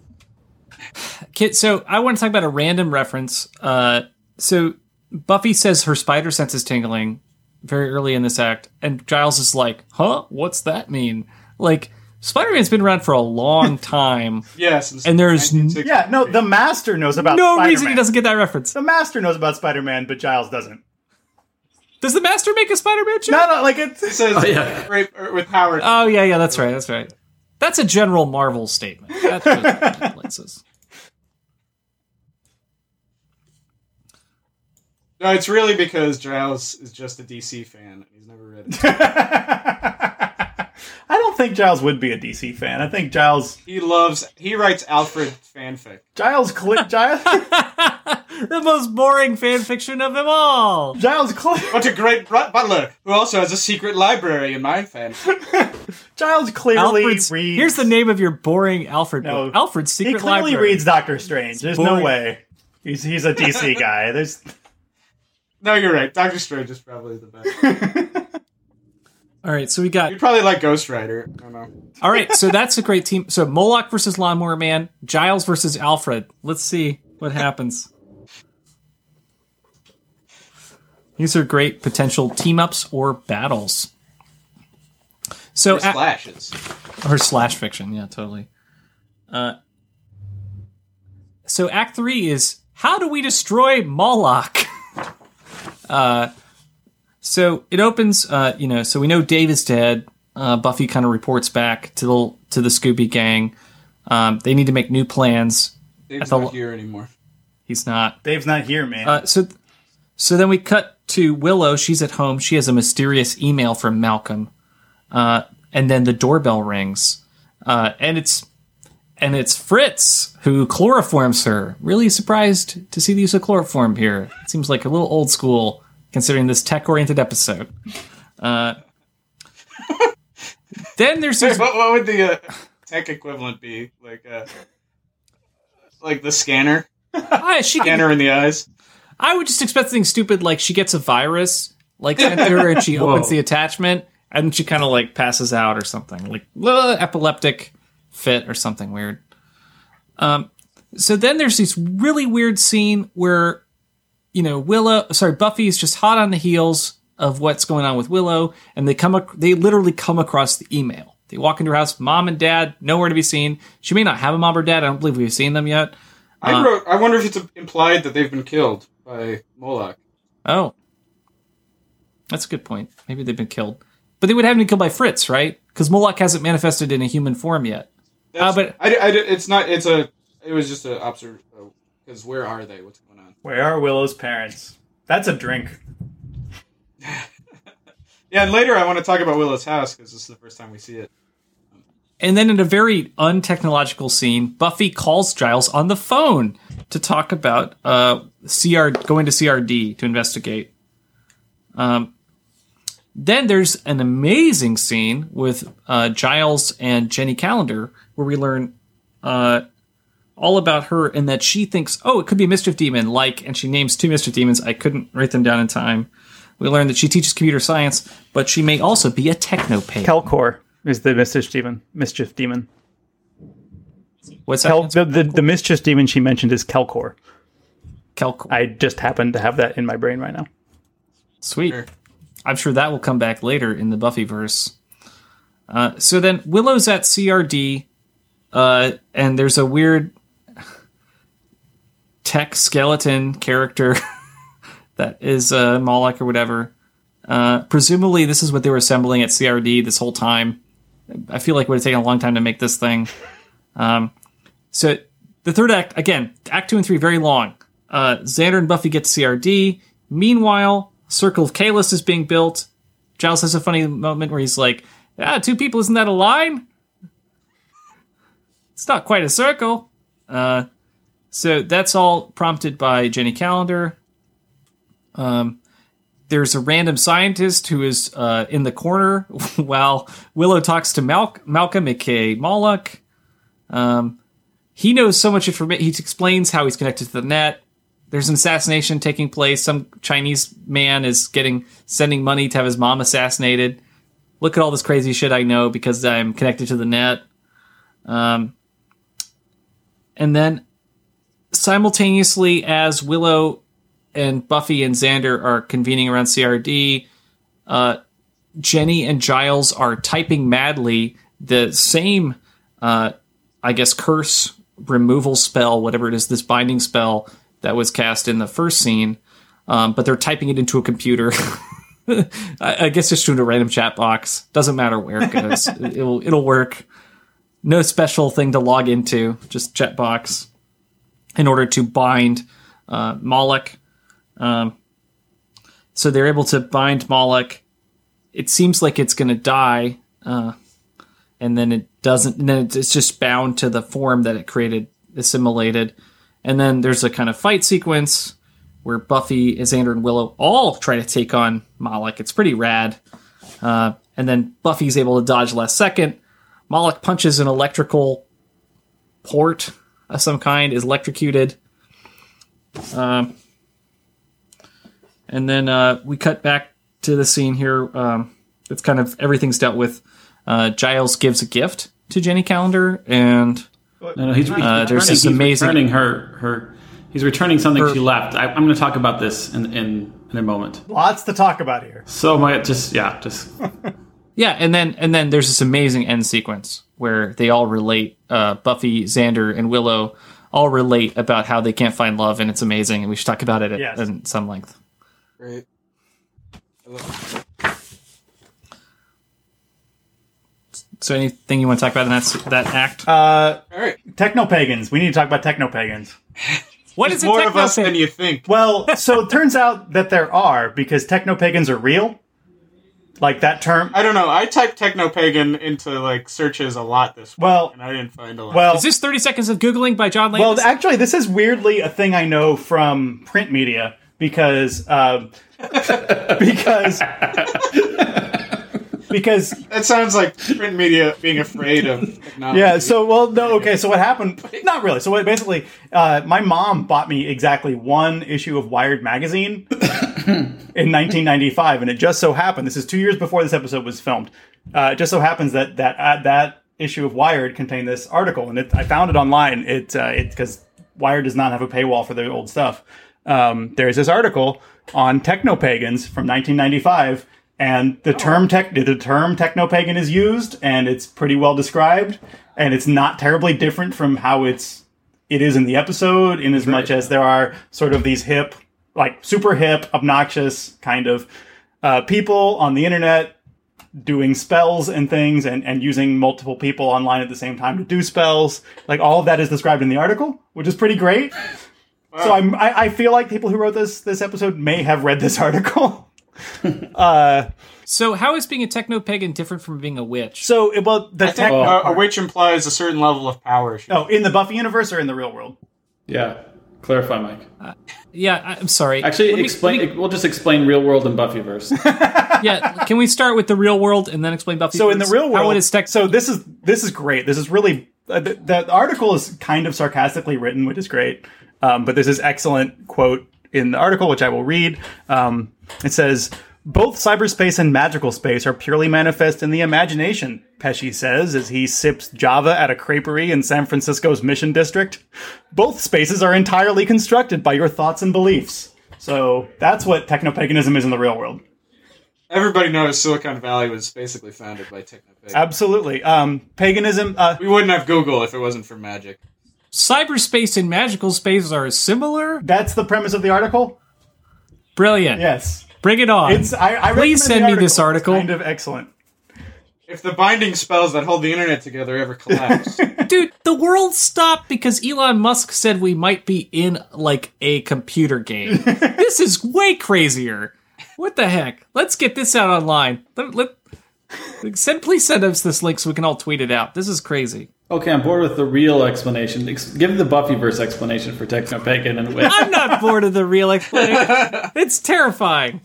Kid, so I want to talk about a random reference. Uh, so Buffy says her spider sense is tingling very early in this act, and Giles is like, "Huh? What's that mean?" Like Spider-Man's been around for a long time. Yes, And there's n- Yeah, no, the Master knows about no Spider-Man. reason he doesn't get that reference. The Master knows about Spider-Man, but Giles doesn't. Does the Master make a Spider-Man joke? No, no, like it's It says Oh, yeah. right, with Howard. Oh yeah, yeah, that's right, that's right. That's a general Marvel statement. That's just what it says. No, it's really because Giles is just a D C fan. He's never read it. I don't think Giles would be a D C fan. I think Giles He loves. He writes Alfred fanfic. Giles Cl- Giles The most boring fan fiction of them all. Giles Cl- What a great br- butler who also has a secret library in my fanfic. Giles clearly Alfred's, reads. here's the name of your boring Alfred No. book. Alfred's He Secret clearly Library. reads Doctor Strange. There's no boring. way. He's he's a D C guy. There's No, you're right. Doctor Strange is probably the best. All right, so we got You'd probably like Ghost Rider. I don't know. all right, so that's a great team. So Moloch versus Lawnmower Man, Giles versus Alfred. Let's see what happens. These are great potential team ups or battles. So Or Splashes. or slash fiction, yeah, totally. Uh, so Act Three is how do we destroy Moloch? uh, so it opens, uh, you know, so we know Dave is dead. Uh, Buffy kind of reports back to the to the Scooby Gang. Um, they need to make new plans. Dave's I thought- not here anymore. He's not. Dave's not here, man. Uh, so, so then we cut to Willow. She's at home. She has a mysterious email from Malcolm, uh, and then the doorbell rings, uh, and it's and it's Fritz who chloroforms her. Really surprised to see the use of chloroform here. It seems like a little old school considering this tech-oriented episode. Uh, then there's Wait, these, what, what would the uh, tech equivalent be? Like, uh, like the scanner, Ah, she can, scanner in the eyes. I would just expect something stupid like she gets a virus, like sent to her, and she opens the attachment, and she kind of like passes out or something, like uh, epileptic fit or something weird. Um, so then there's this really weird scene where, you know, Willow, sorry, Buffy is just hot on the heels of what's going on with Willow, and they come, ac- they literally come across the email. They walk into her house, mom and dad, nowhere to be seen. She may not have a mom or dad. I don't believe we've seen them yet. I Uh, wrote. I wonder if it's implied that they've been killed by Moloch. Oh, that's a good point. Maybe they've been killed, but they would have been killed by Fritz, right? Because Moloch hasn't manifested in a human form yet. That's, Uh, but I, I, it's not. It's a. It was just an observation. Because where are they? What's going on? Where are Willow's parents? That's a drink. Yeah, and later I want to talk about Willow's house because this is the first time we see it. And then in a very untechnological scene, Buffy calls Giles on the phone to talk about uh, C R going to C R D to investigate. Um, then there's an amazing scene with uh, Giles and Jenny Calendar where we learn uh, all about her and that she thinks, oh, it could be a mischief demon, like, and she names two mischief demons. I couldn't write them down in time. We learn that she teaches computer science, but she may also be a technopagan. Kelkor is the mischief demon. Mischief demon. What's that? Kel- the, the, the mischief demon she mentioned is Kelkor. Kelkor. I just happen to have that in my brain right now. Sweet. Sure. I'm sure that will come back later in the Buffyverse. Uh, so then Willow's at C R D, uh, and there's a weird tech skeleton character that is uh, Moloch or whatever. Uh, presumably this is what they were assembling at C R D this whole time. I feel like it would have taken a long time to make this thing. Um, so the third act, again, act two and three, very long. Uh, Xander and Buffy get to C R D. Meanwhile, Circle of Kalis is being built. Giles has a funny moment where he's like, ah, two people, isn't that a line? It's not quite a circle. Uh, so that's all prompted by Jenny Calendar. Um, there's a random scientist who is uh, in the corner while Willow talks to Mal- Malcolm, a k a. Moloch. Um, he knows so much information. He explains how he's connected to the net. There's an assassination taking place. Some Chinese man is getting sending money to have his mom assassinated. Look at all this crazy shit I know because I'm connected to the net. Um, and then simultaneously, as Willow and Buffy and Xander are convening around C R D, uh, Jenny and Giles are typing madly the same, uh, I guess, curse removal spell, whatever it is, this binding spell that was cast in the first scene, um, but they're typing it into a computer. I, I guess just into a random chat box. Doesn't matter where it goes. it'll it'll work. No special thing to log into, just chat box in order to bind uh, Moloch. Um, so they're able to bind Moloch. It seems like it's going to die, uh, and then it doesn't. And then it's just bound to the form that it created, assimilated. And then there's a kind of fight sequence where Buffy, Xander, and Willow all try to take on Moloch. It's pretty rad. Uh, and then Buffy's able to dodge last second. Moloch punches an electrical port of some kind, is electrocuted. Um, and then uh, we cut back to the scene here. Um, it's kind of everything's dealt with. Uh, Giles gives a gift to Jenny Calendar, and No, no, he's, he's Uh, there's returning, this he's amazing- returning her, her. He's returning something Her- she left. I, I'm going to talk about this in, in in a moment. Lots to talk about here. So my just yeah, just yeah, and then and then there's this amazing end sequence where they all relate. Uh, Buffy, Xander, and Willow all relate about how they can't find love, and it's amazing. And we should talk about it at, Yes. at some length. Great. I love it. So, anything you want to talk about in that s- that act? Uh, All right. techno-pagans. We need to talk about techno-pagans. what There's is more a of us techno- than you think. Well, so it turns out that there are, because techno-pagans are real. Like that term. I don't know. I typed techno-pagan into like searches a lot this week, Well, and I didn't find a lot. well, Is this thirty seconds of Googling by John well, Landis? actually, this is weirdly a thing I know from print media because, um, because because That sounds like print media being afraid of technology. yeah. So well, no. Okay. So what happened? Not really. So what, basically, uh, my mom bought me exactly one issue of Wired magazine in nineteen ninety-five, and it just so happened. This is two years before this episode was filmed. Uh, it just so happens that that uh, that issue of Wired contained this article, and it, I found it online. It uh, it because Wired does not have a paywall for their old stuff. Um, there's this article on technopagans from nineteen ninety-five, and the term tech the term technopagan is used, and it's pretty well described, and it's not terribly different from how it's it is in the episode, in as much as there are sort of these hip, like super hip, obnoxious kind of uh, people on the internet doing spells and things, and, and using multiple people online at the same time to do spells. Like, all of that is described in the article, which is pretty great. Wow. So I'm, I, I feel like people who wrote this this episode may have read this article. uh, So how is being a techno-pagan different from being a witch? so, it- well, the I think tech... uh, a witch implies a certain level of power. Oh, in the Buffy universe or in the real world? Yeah. Clarify, Mike. Yeah, I- I'm sorry. Actually, Let me- explain. let me- We'll just explain real world and Buffyverse. yeah, can we start with the real world and then explain Buffy? So in the real world, how it is tech- so this is this is great. This is really uh, the, the article is kind of sarcastically written, which is great. Um, but there's this excellent quote in the article, which I will read. Um, it says, "Both cyberspace and magical space are purely manifest in the imagination," Pesci says as he sips Java at a creperie in San Francisco's Mission District. "Both spaces are entirely constructed by your thoughts and beliefs." So that's what technopaganism is in the real world. Everybody knows Silicon Valley was basically founded by technopagan. Absolutely. Um, paganism... Uh, We wouldn't have Google if it wasn't for magic. Cyberspace and magical space are similar? that's the premise of the article? Brilliant. Yes. Bring it on. It's. I, I Please recommend send the me this article. It's kind of excellent. If the binding spells that hold the internet together ever collapse, Dude, the world stopped because Elon Musk said we might be in, like, a computer game. This is way crazier. What the heck? Let's get this out online. Let, let, send, please send us this link so we can all tweet it out. This is crazy. Okay, I'm bored with the real explanation. Ex- give the Buffyverse explanation for technopagan and witch. I'm not bored of the real explanation. It's terrifying.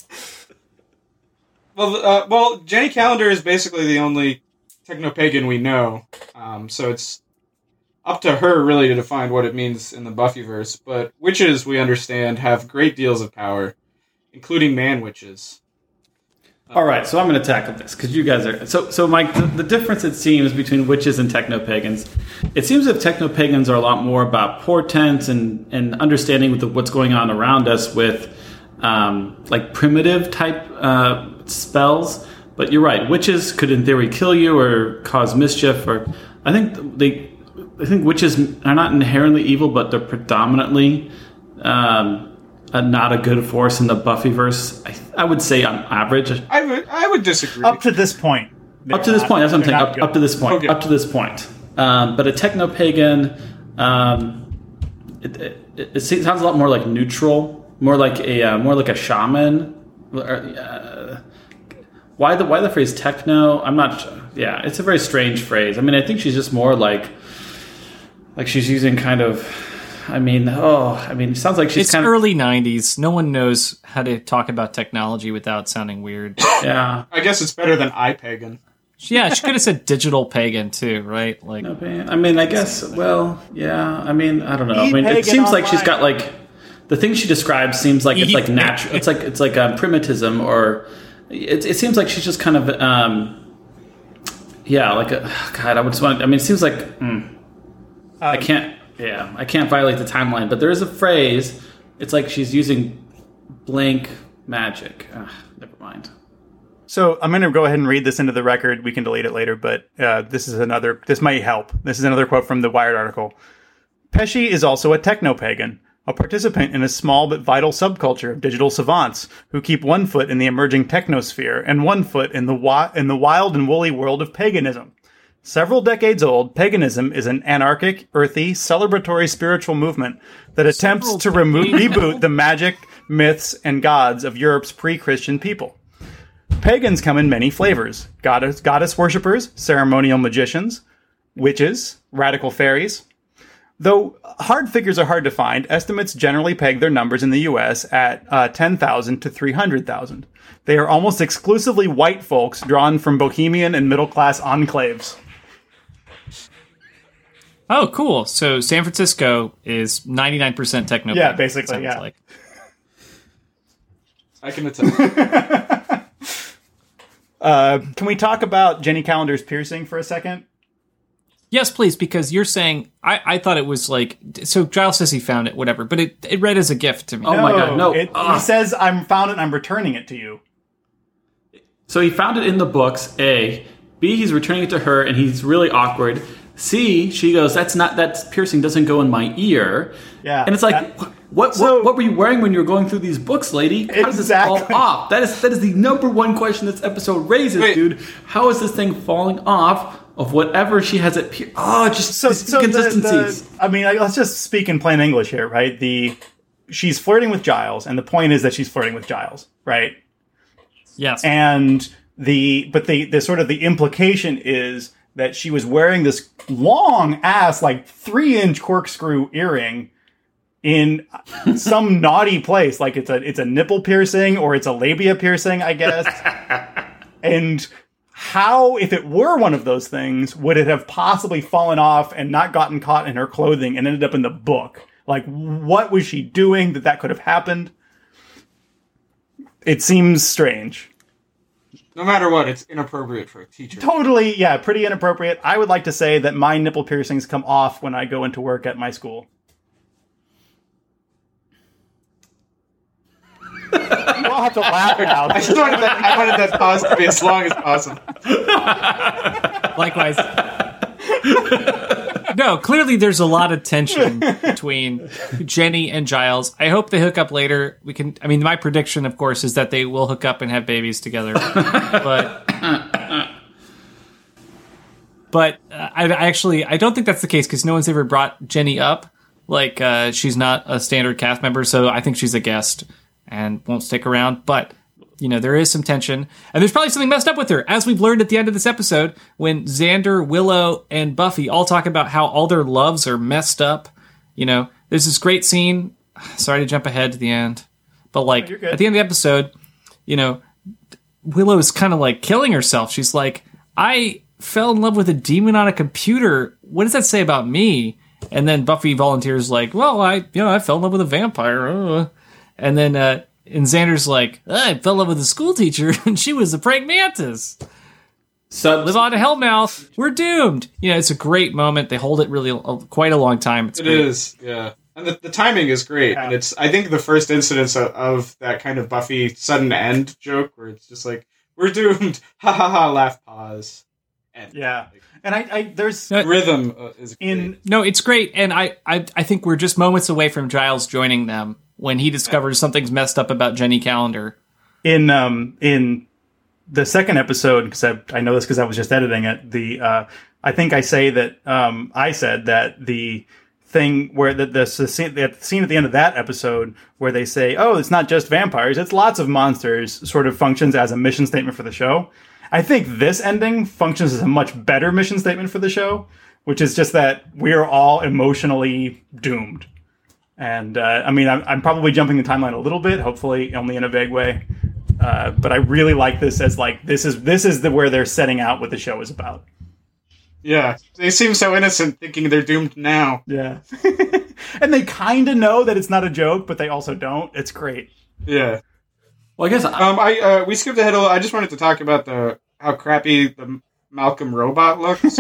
well, uh, well, Jenny Calendar is basically the only technopagan we know, um, so it's up to her really to define what it means in the Buffyverse. But witches, we understand, have great deals of power, including man witches. All right, so I'm going to tackle this because you guys are so. So, Mike, the, the difference it seems between witches and technopagans, it seems that technopagans are a lot more about portents and and understanding with the, what's going on around us with um, like primitive type uh, spells. But you're right, witches could in theory kill you or cause mischief. Or I think they, I think witches are not inherently evil, but they're predominantly. Um, Uh, not a good force in the Buffyverse. I, I would say on average. I would, I would disagree. Up to this point. Up to this point, that's what I'm They're saying. not Up, good. up to this point. Okay. Up to this point. Um, but a technopagan, um, it, it, it sounds a lot more like neutral, more like a uh, more like a shaman. Uh, why the why the phrase techno? I'm not sure. Yeah, it's a very strange phrase. I mean, I think she's just more like like she's using kind of. I mean, oh, I mean, it sounds like she's It's kind of early nineties. No one knows how to talk about technology without sounding weird. yeah. I guess it's better than iPagan. Yeah, she could have said digital pagan too, right? Like, I mean, I guess. Well, yeah. I mean, I don't know. I mean, it E-pagan seems like she's online. got like the things she describes seems like it's like E- natural. It's like it's like um, primitivism, or it, it seems like she's just kind of um, yeah, like a God. I would just want. I mean, it seems like mm, I can't. Yeah, I can't violate the timeline, but there is a phrase. It's like she's using blank magic. Ugh, never mind. So I'm going to go ahead and read this into the record. We can delete it later, but uh, this is another. This might help. This is another quote from the Wired article. Pesci is also a technopagan, a participant in a small but vital subculture of digital savants who keep one foot in the emerging technosphere and one foot in the wi- in the wild and woolly world of paganism. Several decades old, paganism is an anarchic, earthy, celebratory spiritual movement that attempts Several to remo- decades reboot the magic, myths, and gods of Europe's pre-Christian people. Pagans come in many flavors: goddess, goddess worshippers, ceremonial magicians, witches, radical fairies. Though hard figures are hard to find, estimates generally peg their numbers in the U S at uh, ten thousand to three hundred thousand. They are almost exclusively white folks drawn from bohemian and middle-class enclaves. Oh, cool. So San Francisco is ninety-nine percent techno. Yeah, basically, yeah. Like. I can attest. uh, can we talk about Jenny Calendar's piercing for a second? Yes, please, because you're saying, I, I thought it was like, so Giles says he found it, whatever, but it, it read as a gift to me. Oh my God, no. It, he says, I'm found it and I'm returning it to you. So he found it in the books, A. B, he's returning it to her, and he's really awkward. C, she goes, that's not, that piercing doesn't go in my ear. Yeah. And it's like, that, what, so, what what were you wearing when you were going through these books, lady? How does exactly. this fall off? That is that is the number one question this episode raises, Wait. dude. How is this thing falling off of whatever she has it pier- Oh, just So, these so the, inconsistencies. the, I mean, let's just speak in plain English here, right? The She's flirting with Giles, and the point is that she's flirting with Giles, right? Yes. And the, but the, the sort of the implication is that she was wearing this long ass, like three inch corkscrew earring in some naughty place. Like it's a, it's a nipple piercing or it's a labia piercing, I guess. And how, if it were one of those things, would it have possibly fallen off and not gotten caught in her clothing and ended up in the book? Like, what was she doing that that could have happened? It seems strange. No matter what, it's inappropriate for a teacher. Totally, yeah, pretty inappropriate. I would like to say that my nipple piercings come off when I go into work at my school. You all have to laugh now. I just wanted that, I wanted that pause to be as long as possible. Likewise. No, clearly there's a lot of tension between Jenny and Giles. I hope they hook up later. We can. I mean, my prediction, of course, is that they will hook up and have babies together. But, but uh, I, I actually I don't think that's the case because no one's ever brought Jenny up. Like uh, she's not a standard cast member, so I think she's a guest and won't stick around. But you know, there is some tension, and there's probably something messed up with her, as we've learned at the end of this episode, when Xander, Willow, and Buffy all talk about how all their loves are messed up. You know, there's this great scene. Sorry to jump ahead to the end, but like Oh, at the end of the episode, you know, Willow is kind of like killing herself. She's like, I fell in love with a demon on a computer. What does that say about me? And then Buffy volunteers like, well, I, you know, I fell in love with a vampire. Uh. And then, uh, And Xander's like, I fell in love with a school teacher, and she was a praying mantis. Sub- Live on to Hellmouth. We're doomed. You know, it's a great moment. They hold it really uh, quite a long time. It's It great. is, yeah. And the, the timing is great. Yeah. And it's, I think, the first incidence of, of that kind of Buffy sudden end joke where it's just like, we're doomed. Ha ha ha, laugh, pause. End. Yeah. And I, I there's No, Rhythm uh, is great. in No, it's great, and I, I, I think we're just moments away from Giles joining them when he discovers something's messed up about Jenny Calendar. in um in the second episode, because I, I know this because I was just editing it. The uh, I think I say that um I said that the thing where the the, the, scene, the scene at the end of that episode where they say, oh, it's not just vampires, it's lots of monsters, sort of functions as a mission statement for the show. I think this ending functions as a much better mission statement for the show, which is just that we're all emotionally doomed. And, uh, I mean, I'm, I'm probably jumping the timeline a little bit, hopefully only in a vague way. Uh, but I really like this as, like, this is this is the where they're setting out what the show is about. Yeah. They seem so innocent thinking they're doomed now. Yeah. And they kind of know that it's not a joke, but they also don't. It's great. Yeah. well, I guess I, Um, I uh, we skipped ahead a little. I just wanted to talk about the how crappy the Malcolm robot looks.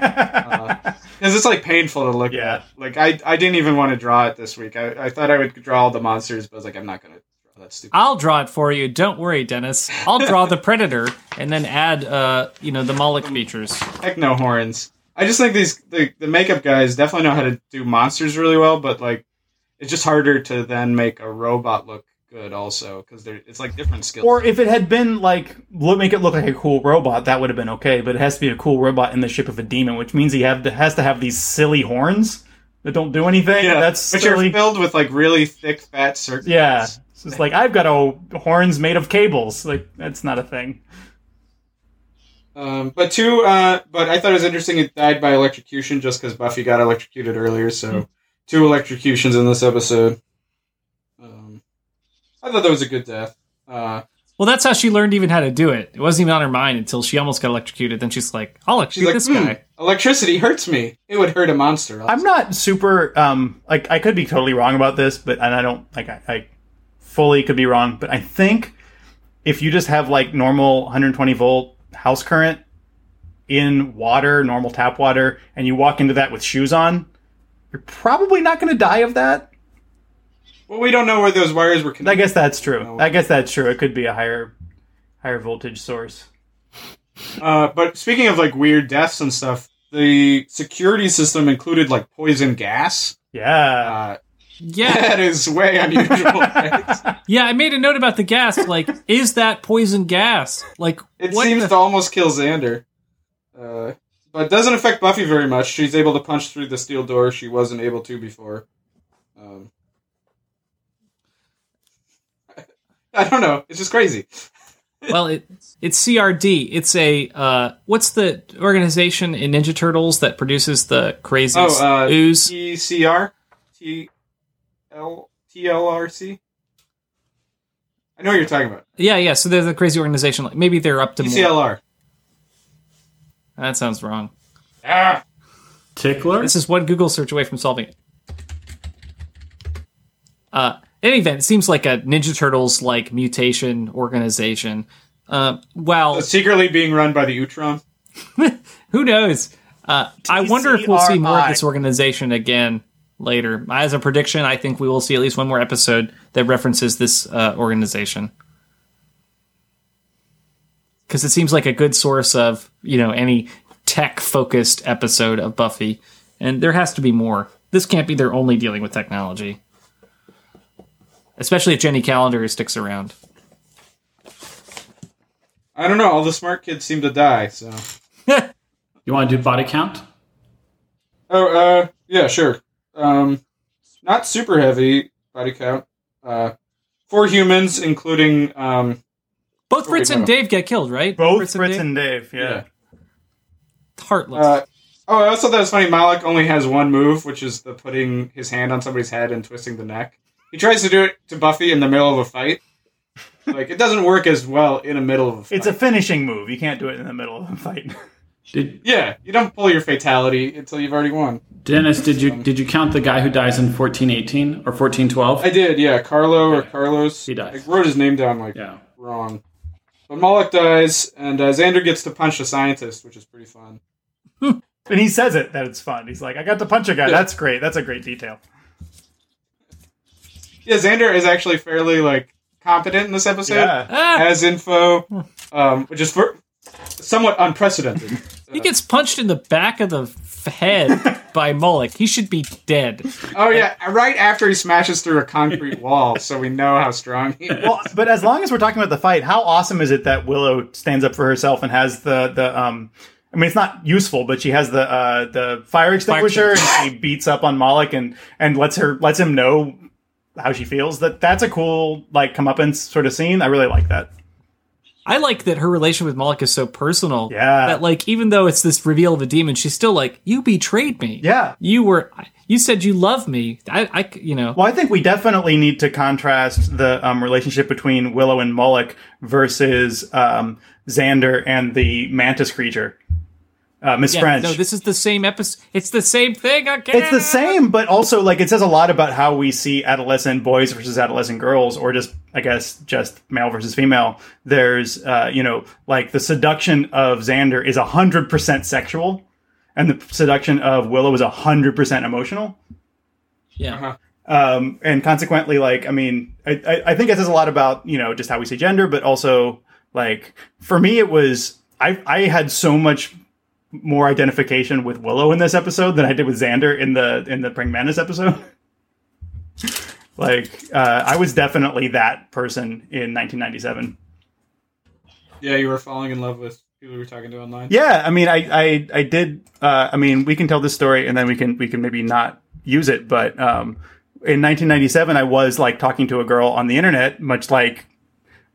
Because it's like painful to look Yeah. at. Like I, I didn't even want to draw it this week. I, I thought I would draw all the monsters, but I was like, I'm not gonna draw that stupid. I'll draw it for you. Don't worry, Dennis. I'll draw the Predator and then add, uh, you know, the Moloch features. Heck no horns. I just think these the, the makeup guys definitely know how to do monsters really well, but like it's just harder to then make a robot look good also because they're it's like different skills. Or if it had been, like, look, make it look like a cool robot, that would have been okay. But it has to be a cool robot in the shape of a demon, which means he have to, has to have these silly horns that don't do anything. yeah, That's which silly. are filled with like really thick fat circuits. Yeah. It's just like, I've got a horns made of cables. Like, that's not a thing. Um, but two, uh, but I thought it was interesting it died by electrocution just because Buffy got electrocuted earlier, so two electrocutions in this episode. Um, I thought that was a good death. Uh, Well, that's how she learned even how to do it. It wasn't even on her mind until she almost got electrocuted. Then she's like, I'll she's electrocute like, this "Hmm, guy. electricity hurts me. It would hurt a monster. I'm not super, um, like, I could be totally wrong about this, but, and I don't, like, I, I fully could be wrong, but I think if you just have, like, normal one hundred twenty volt house current in water, normal tap water, and you walk into that with shoes on, you're probably not going to die of that. Well, we don't know where those wires were connected. I guess that's true. No. I guess that's true. It could be a higher, higher voltage source. Uh, but speaking of, like, weird deaths and stuff, the security system included, like, poison gas. Yeah. Uh, Yeah. that is way unusual. Right? Yeah, I made a note about the gas. Like, is that poison gas? Like, It what seems the- to almost kill Xander. Uh, but it doesn't affect Buffy very much. She's able to punch through the steel door she wasn't able to before. Um, I don't know. It's just crazy. Well, it it's C R D. It's a uh, what's the organization in Ninja Turtles that produces the crazy Oh, uh, ooze? T C R? T L T L R C? I know what you're talking about. Yeah, yeah. So they're the crazy organization. Like maybe they're up to T C L more. R. That sounds wrong. Ah! Tickler? This is one Google search away from solving it. Uh, in any event, it seems like a Ninja Turtles like mutation organization. Uh, well, Secretly being run by the Utrom. who knows? Uh, I wonder if we'll see more of T C R I. this organization again later. As a prediction, I think we will see at least one more episode that references this uh, organization. Because it seems like a good source of, you know, any tech-focused episode of Buffy. And there has to be more. This can't be their only dealing with technology. Especially if Jenny Calendar sticks around. I don't know. All the smart kids seem to die, so... You want to do body count? Oh, uh, yeah, sure. Um, not super heavy body count. Uh, four humans, including, um... Both Fritz wait, and no. Dave get killed, right? Both Fritz Fritz, and Dave? and Dave, yeah. Heartless. Uh, oh, I also thought it was funny. Malik only has one move, which is the putting his hand on somebody's head and twisting the neck. He tries to do it to Buffy in the middle of a fight. Like, it doesn't work as well in the middle of a fight. It's a finishing move. You can't do it in the middle of a fight. Did Yeah, you don't pull your fatality until you've already won. Dennis? Did you did you count the guy who dies in fourteen eighteen or fourteen twelve? I did, yeah. Carlo or Carlos. He dies. I wrote his name down, like, Yeah. wrong. But Moloch dies, and uh, Xander gets to punch the scientist, which is pretty fun. And he says it, that it's fun. He's like, I got to punch a guy. Yeah. That's great. That's a great detail. Yeah, Xander is actually fairly, like, competent in this episode. Yeah. ah, Has info, um, which is for somewhat unprecedented. he gets punched in the back of the f- head by Moloch. He should be dead. Oh, yeah, right after he smashes through a concrete wall, so we know how strong he is. Well, but as long as we're talking about the fight, how awesome is it that Willow stands up for herself and has the, the um, I mean, it's not useful, but she has the uh, the fire extinguisher and she beats up on Moloch and, and lets her lets him know how she feels. That that's a cool like comeuppance sort of scene. I really like that. I like that her relation with Moloch is so personal. Yeah. That, like, even though it's this reveal of a demon, she's still like, you betrayed me. Yeah. You were, you said you love me. I, I you know. Well, I think we definitely need to contrast the um, relationship between Willow and Moloch versus um, Xander and the mantis creature, uh, Miss Yeah, French. no, this is the same episode. It's the same thing again. It's the same, but also like it says a lot about how we see adolescent boys versus adolescent girls, or just I guess just male versus female. There's uh, you know like the seduction of Xander is a hundred percent sexual, and the seduction of Willow is a hundred percent emotional. Yeah. Uh-huh. Um, and consequently, like I mean, I, I, I think it says a lot about you know just how we see gender, but also like for me, it was I I had so much more identification with Willow in this episode than I did with Xander in the in the Praying Mantis episode. like, uh, I was definitely that person in nineteen ninety-seven. Yeah, you were falling in love with people you were talking to online. Yeah, I mean, I I, I did. Uh, I mean, we can tell this story, and then we can we can maybe not use it. But um, in nineteen ninety-seven, I was like talking to a girl on the internet, much like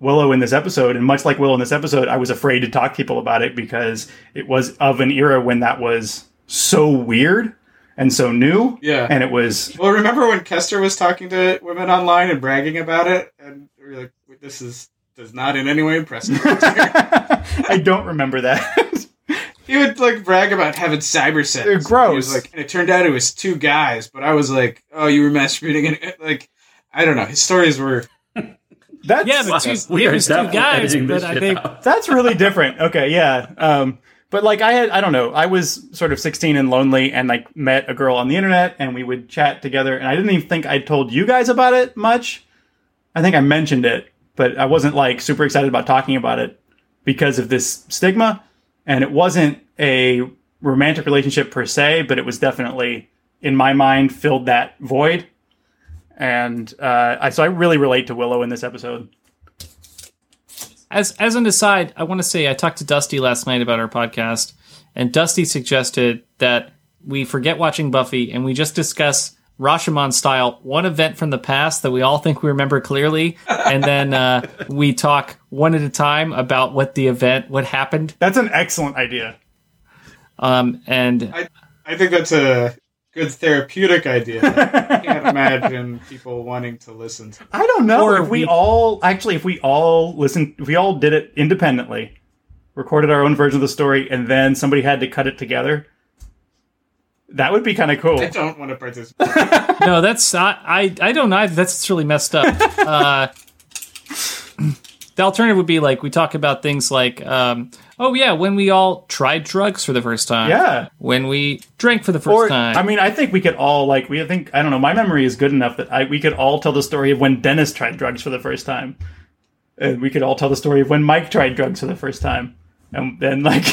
Willow in this episode, and much like Willow in this episode, I was afraid to talk to people about it because it was of an era when that was so weird and so new. Yeah. And it was... Well, remember when Kester was talking to women online and bragging about it? And we were like, this is does not in any way impress me. I don't remember that. He would, like, brag about having cyber sex. They're gross. He was like, and it turned out it was two guys, but I was like, oh, you were masturbating. And, like, I don't know. His stories were... That's, Yeah, but two, We it are was two definitely guys, editing but this I shit think out. That's really different. Okay, yeah. Um, but like I had, I don't know, I was sort of sixteen and lonely and like met a girl on the internet and we would chat together and I didn't even think I told you guys about it much. I think I mentioned it, but I wasn't like super excited about talking about it because of this stigma. And it wasn't a romantic relationship per se, but it was definitely, in my mind, filled that void. And uh, I, so I really relate to Willow in this episode. As as an aside, I want to say I talked to Dusty last night about our podcast, and Dusty suggested that we forget watching Buffy and we just discuss Rashomon style one event from the past that we all think we remember clearly, and then uh, we talk one at a time about what the event, what happened. That's an excellent idea. Um, and I, I think that's a good therapeutic idea. I can't imagine people wanting to listen to I don't know Or if we, we- all actually if we all listened if we all did it independently, recorded our own version of the story, and then somebody had to cut it together. That would be kind of cool. I don't want to participate. no, that's I, I I don't know. That's really messed up. Uh, the alternative would be like we talk about things like, um, oh yeah, when we all tried drugs for the first time. Yeah. When we drank for the first Or time. I mean, I think we could all like we I think I don't know. My memory is good enough that I, we could all tell the story of when Dennis tried drugs for the first time, and we could all tell the story of when Mike tried drugs for the first time, and then like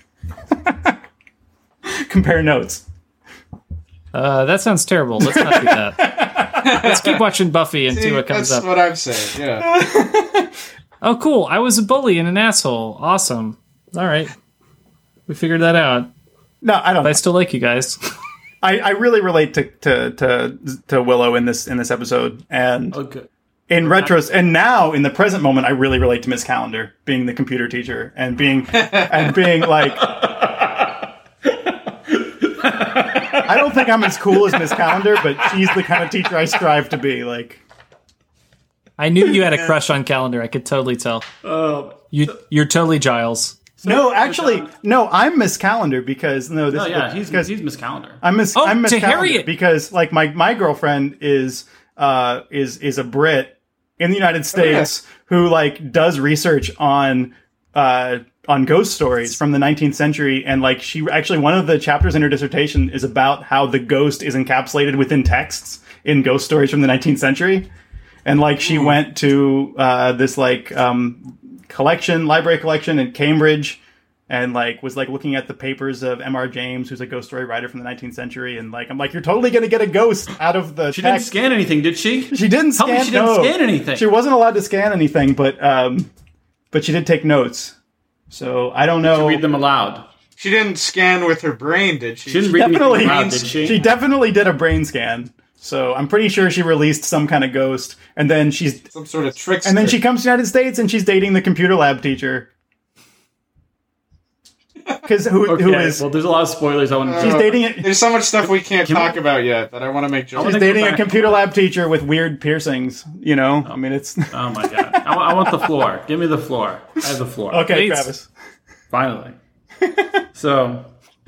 compare notes. Uh, that sounds terrible. Let's not do that. Let's keep watching Buffy and see, See, what comes that's up. what I'm saying, yeah. Oh, cool. I was a bully and an asshole. Awesome. All right. We figured that out. No, I don't. But I still like you guys. I, I really relate to, to to to Willow in this in this episode, and Okay. in retros, and now in the present moment, I really relate to Miss Calendar being the computer teacher and being and being like. I don't think I'm as cool as Miss Calendar, but she's the kind of teacher I strive to be. Like, I knew you had a crush on Calendar. I could totally tell. Oh, You, you're totally Giles. no, actually, no, I'm Miss Calendar because no, this oh is yeah, he's because he's Miss Calendar. I'm Miss Oh, I'm Miss to Calendar Harriet. because like my my girlfriend is uh is is a Brit in the United States who like does research on uh on ghost stories from the nineteenth century, and like she actually one of the chapters in her dissertation is about how the ghost is encapsulated within texts in ghost stories from the nineteenth century. And like she went to uh this like um collection library collection in Cambridge and like was like looking at the papers of M R James, who's a ghost story writer from the nineteenth century, and like I'm like, you're totally gonna get a ghost out of the She text. didn't scan anything, did she? She didn't Tell scan. me she didn't no. scan anything. She wasn't allowed to scan anything, but um, but she did take notes. So I don't know. Read them aloud. She didn't scan with her brain, did she? She didn't read definitely- anything aloud, did she? She definitely did a brain scan. So I'm pretty sure she released some kind of ghost, and then she's Some sort of trickster. and then she comes to the United States and she's dating the computer lab teacher. Because who Okay, who is well, there's a lot of spoilers. I want to. she's dating it. There's so much stuff we can't Can we- talk about yet that I want to make jokes. She's wanna go dating a back. computer lab teacher with weird piercings. You know, I mean, it's Oh my god! I, wa- I want the floor. Give me the floor. I have the floor. okay, Please. Travis. Finally. So,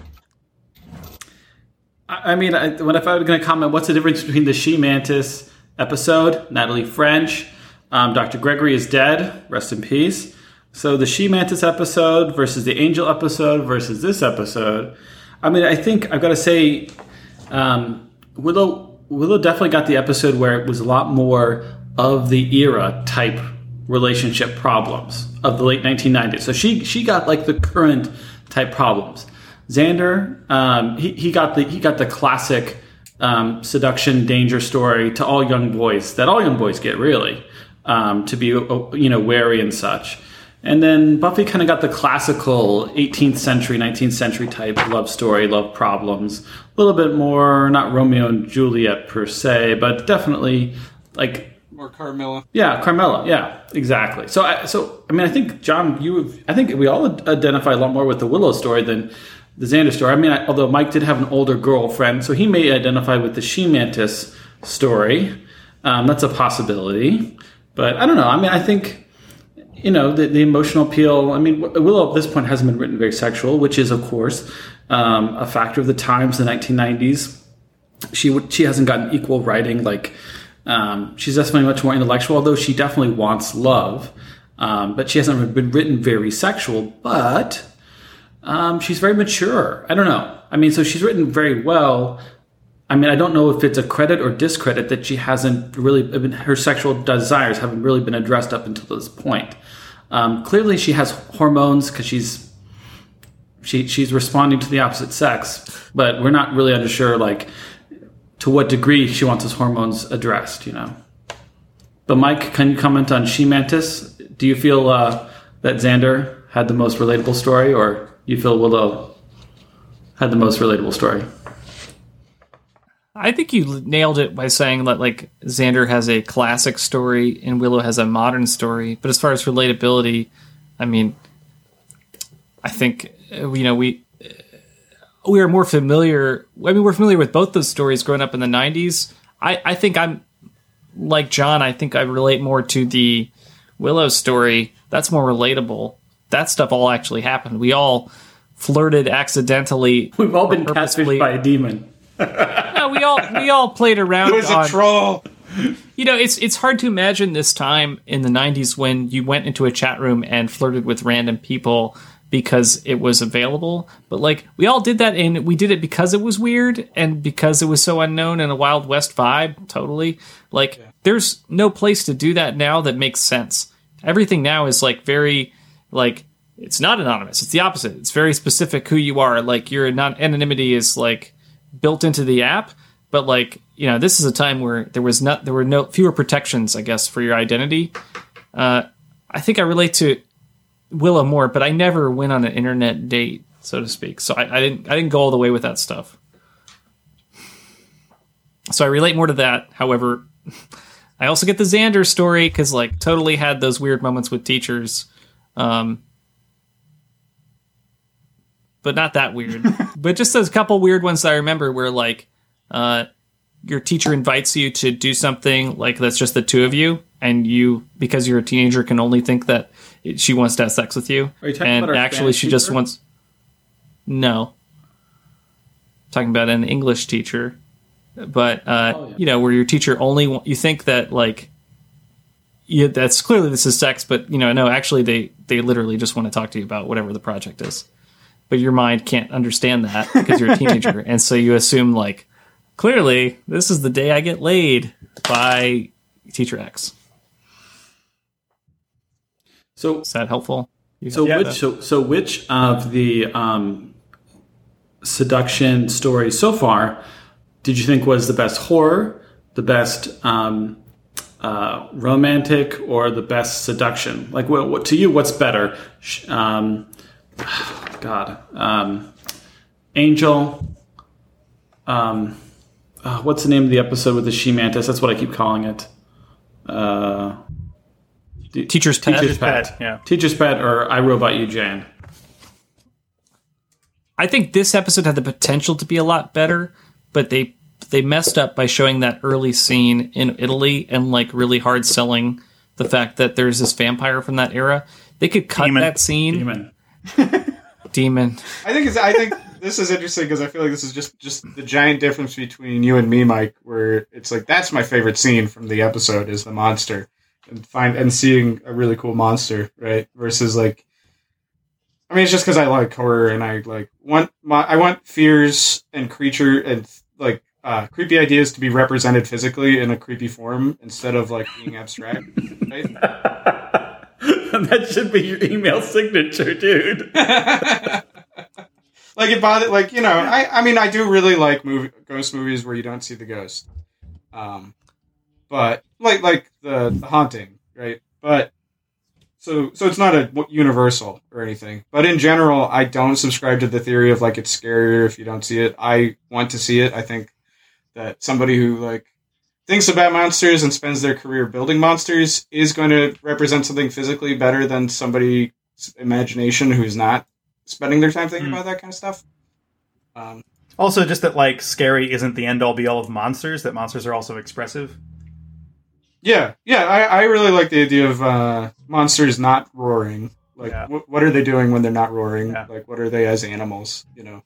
I, I mean, I, when if I was going to comment, what's the difference between the She Mantis episode, Natalie French, um, Doctor Gregory is dead, rest in peace. So the She Mantis episode versus the Angel episode versus this episode. I mean, I think I've got to say, um, Willow Willow definitely got the episode where it was a lot more of the era type relationship problems of the late nineteen nineties. So she she got like the current type problems. Xander, um, he, he got the he got the classic um, seduction danger story to all young boys that all young boys get, really, um, to be uh, you know wary and such. And then Buffy kind of got the classical eighteenth century, nineteenth century type love story, love problems. A little bit more, not Romeo and Juliet per se, but definitely like more Carmilla. Yeah, Carmilla. Yeah, exactly. So, I, so I mean, I think John, you, have, I think we all identify a lot more with the Willow story than the Xander story. I mean, I, although Mike did have an older girlfriend, so he may identify with the She-Mantis story. Um, that's a possibility, but I don't know. I mean, I think you know the, the emotional appeal. I mean, Willow at this point hasn't been written very sexual, which is, of course, um, a factor of the times, the nineteen nineties. She would, she hasn't gotten equal writing. Like um, she's definitely much more intellectual, although she definitely wants love. Um, but she hasn't been written very sexual. But um, she's very mature. I don't know. I mean, so she's written very well. I mean, I don't know if it's a credit or discredit that she hasn't really, her sexual desires haven't really been addressed up until this point. Um, clearly, she has hormones because she's she she's responding to the opposite sex, but we're not really unsure like to what degree she wants those hormones addressed. You know. But Mike, can you comment on She-Mantis? Do you feel uh, that Xander had the most relatable story, or you feel Willow had the most relatable story? I think you nailed it by saying that like Xander has a classic story and Willow has a modern story. But as far as relatability, I mean, I think you know we we are more familiar. I mean, we're familiar with both those stories growing up in the nineties. I, I think I'm like John. I think I relate more to the Willow story. That's more relatable. That stuff all actually happened. We all flirted accidentally. We've all been catfished by a demon. No, we all we all played around. It was on, a troll. You know, it's it's hard to imagine this time in the nineties when you went into a chat room and flirted with random people because it was available. But like we all did that, and we did it because it was weird and because it was so unknown and a Wild West vibe. Totally, like yeah. There's no place to do that now that makes sense. Everything now is like very like it's not anonymous. It's the opposite. It's very specific who you are. Like your non anonymity is like built into the app, but like you know, this is a time where there was not there were no fewer protections, I guess, for your identity. Uh, I think I relate to Willow more, but I never went on an internet date, so to speak. So I, I didn't I didn't go all the way with that stuff. So I relate more to that. However, I also get the Xander story because like totally had those weird moments with teachers. Um, but not that weird. But just those couple weird ones that I remember where, like, uh, your teacher invites you to do something, like, that's just the two of you, and you, because you're a teenager, can only think that it, she wants to have sex with you. Are you talking and about our actually she Spanish just teacher? wants... No. I'm talking about an English teacher. But, uh, oh, yeah. you know, where your teacher only... wa- you think that, like... Yeah, that's clearly this is sex, but, you know, no, actually they, they literally just want to talk to you about whatever the project is. But your mind can't understand that because you're a teenager. And so you assume, like, clearly, this is the day I get laid by teacher X. So Is that helpful? You So got which that? so, so which of the um, seduction stories so far did you think was the best horror, the best um, uh, romantic, or the best seduction? Like, what, what to you? What's better? Sh- Um, God, um, Angel. Um, uh, what's the name of the episode with the She-Mantis? That's what I keep calling it. Uh, Teacher's Pet. Teacher's Pet. Pet, yeah. Teacher's Pet, or I, Robot You, Jane. I think this episode had the potential to be a lot better, but they they messed up by showing that early scene in Italy and like really hard selling the fact that there's this vampire from that era. They could cut Demon. that scene. Demon. Demon. I think it's. I think this is interesting because I feel like this is just just the giant difference between you and me, Mike. Where it's like that's my favorite scene from the episode is the monster and find and seeing a really cool monster, right? Versus like, I mean, it's just because I like horror and I like want my I want fears and creature and like uh, creepy ideas to be represented physically in a creepy form instead of like being abstract. Right? That should be your email signature, dude. Like it bothered, like you know, I, I mean, I do really like movie, ghost movies where you don't see the ghost, um, but like like the, the Haunting, right? But so so it's not a universal or anything. But in general, I don't subscribe to the theory of like it's scarier if you don't see it. I want to see it. I think that somebody who like thinks about monsters and spends their career building monsters is going to represent something physically better than somebody's imagination who's not spending their time thinking mm. about that kind of stuff. Um, also, just that, like, scary isn't the end-all be-all of monsters, that monsters are also expressive. Yeah, yeah, I, I really like the idea of uh, monsters not roaring. Like, yeah. w- what are they doing when they're not roaring? Yeah. Like, what are they as animals, you know?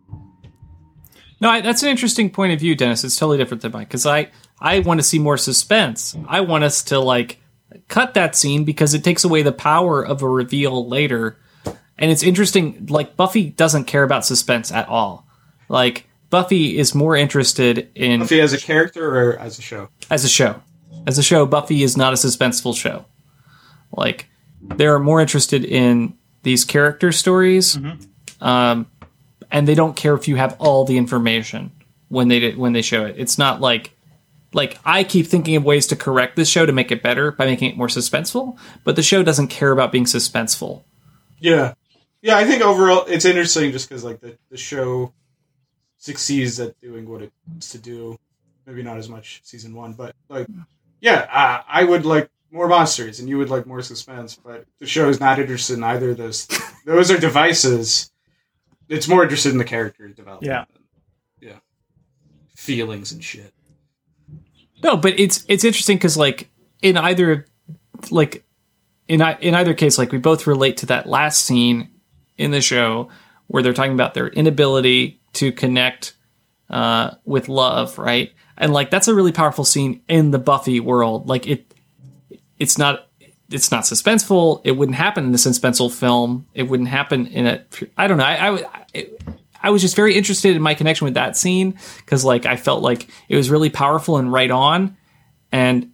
No, I, that's an interesting point of view, Dennis. It's totally different than mine, because I, I want to see more suspense. I want us to, like, cut that scene because it takes away the power of a reveal later. And it's interesting, like, Buffy doesn't care about suspense at all. Like, Buffy is more interested in... Buffy as a character or as a show? As a show. As a show, Buffy is not a suspenseful show. Like, they're more interested in these character stories, mm-hmm. um, and they don't care if you have all the information when they when they show it. It's not like... Like, I keep thinking of ways to correct this show to make it better by making it more suspenseful, but the show doesn't care about being suspenseful. Yeah. Yeah, I think overall it's interesting just because, like, the, the show succeeds at doing what it needs to do. Maybe not as much season one, but, like, yeah, uh, I would like more monsters and you would like more suspense, but the show is not interested in either of those. Those are devices. It's more interested in the character development. Yeah. And, yeah. Feelings and shit. No, but it's it's interesting because, like, in either like in in either case, like, we both relate to that last scene in the show where they're talking about their inability to connect uh, with love, right? And, like, that's a really powerful scene in the Buffy world. Like, it it's not it's not suspenseful. It wouldn't happen in a suspenseful film. It wouldn't happen in a I don't know. I I, I, I was just very interested in my connection with that scene because, like, I felt like it was really powerful and right on, and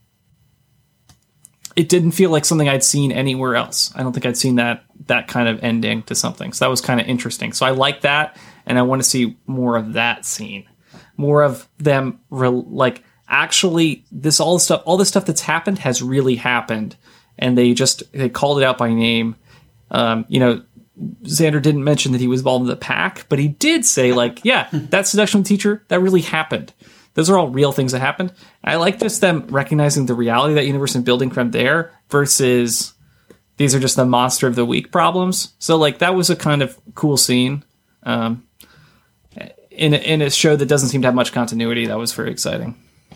it didn't feel like something I'd seen anywhere else. I don't think I'd seen that that kind of ending to something. So that was kind of interesting. So I like that, and I want to see more of that scene, more of them re- like actually this all the stuff, all the stuff that's happened has really happened, and they just they called it out by name. Um, you know. Xander didn't mention that he was involved in the pack, but he did say, like, yeah, that seduction teacher, that really happened. Those are all real things that happened. I like just them recognizing the reality of that universe and building from there versus these are just the monster of the week problems. So, like, that was a kind of cool scene. Um, in, a, in a show that doesn't seem to have much continuity, that was very exciting.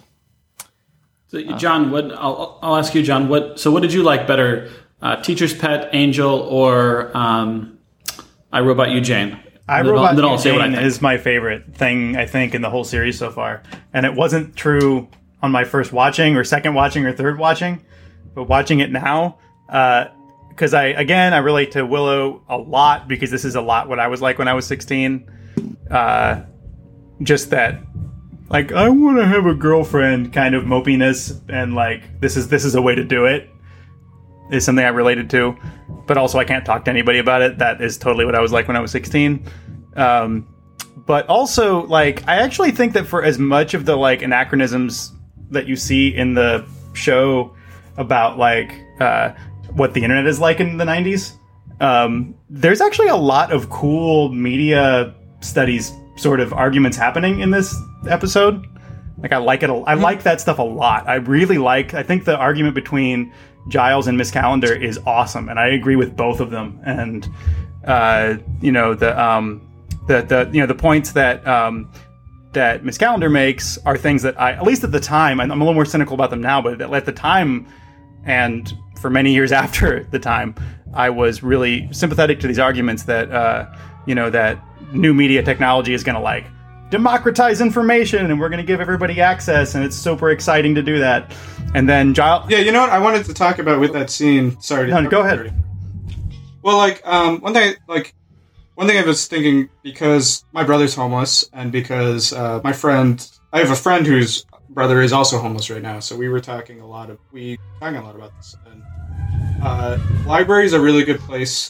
So, John, what I'll, I'll ask you, John, what, so what did you like better? Uh, Teacher's Pet, Angel, or um, I, Robot You, Jane? I, Robot You, Jane is my favorite thing, I think, in the whole series so far. And it wasn't true on my first watching or second watching or third watching, but watching it now, because uh, I, again, I relate to Willow a lot because this is a lot what I was like when I was sixteen. Uh, just that, like, I want to have a girlfriend kind of mopiness, and, like, this is this is a way to do it. Is something I related to, but also I can't talk to anybody about it. That is totally what I was like when I was sixteen. Um, but also, like, I actually think that for as much of the, like, anachronisms that you see in the show about, like, uh, what the internet is like in the nineties, um, there's actually a lot of cool media studies sort of arguments happening in this episode. Like, I like it. A, I like that stuff a lot. I really like, I think the argument between Giles and Miss Calendar is awesome, and I agree with both of them. And uh, you know the um, the the you know the points that um, that Miss Calendar makes are things that I, at least at the time, I'm a little more cynical about them now, but at the time, and for many years after the time, I was really sympathetic to these arguments that uh, you know that new media technology is going to, like, democratize information, and we're going to give everybody access, and it's super exciting to do that. And then Giles... Yeah, you know what I wanted to talk about with that scene... Sorry. No, go ahead. Well, like, um, one thing, like, one thing I was thinking, because my brother's homeless, and because uh, my friend... I have a friend whose brother is also homeless right now, so we were talking a lot of... We talking a lot about this. And uh, library is a really good place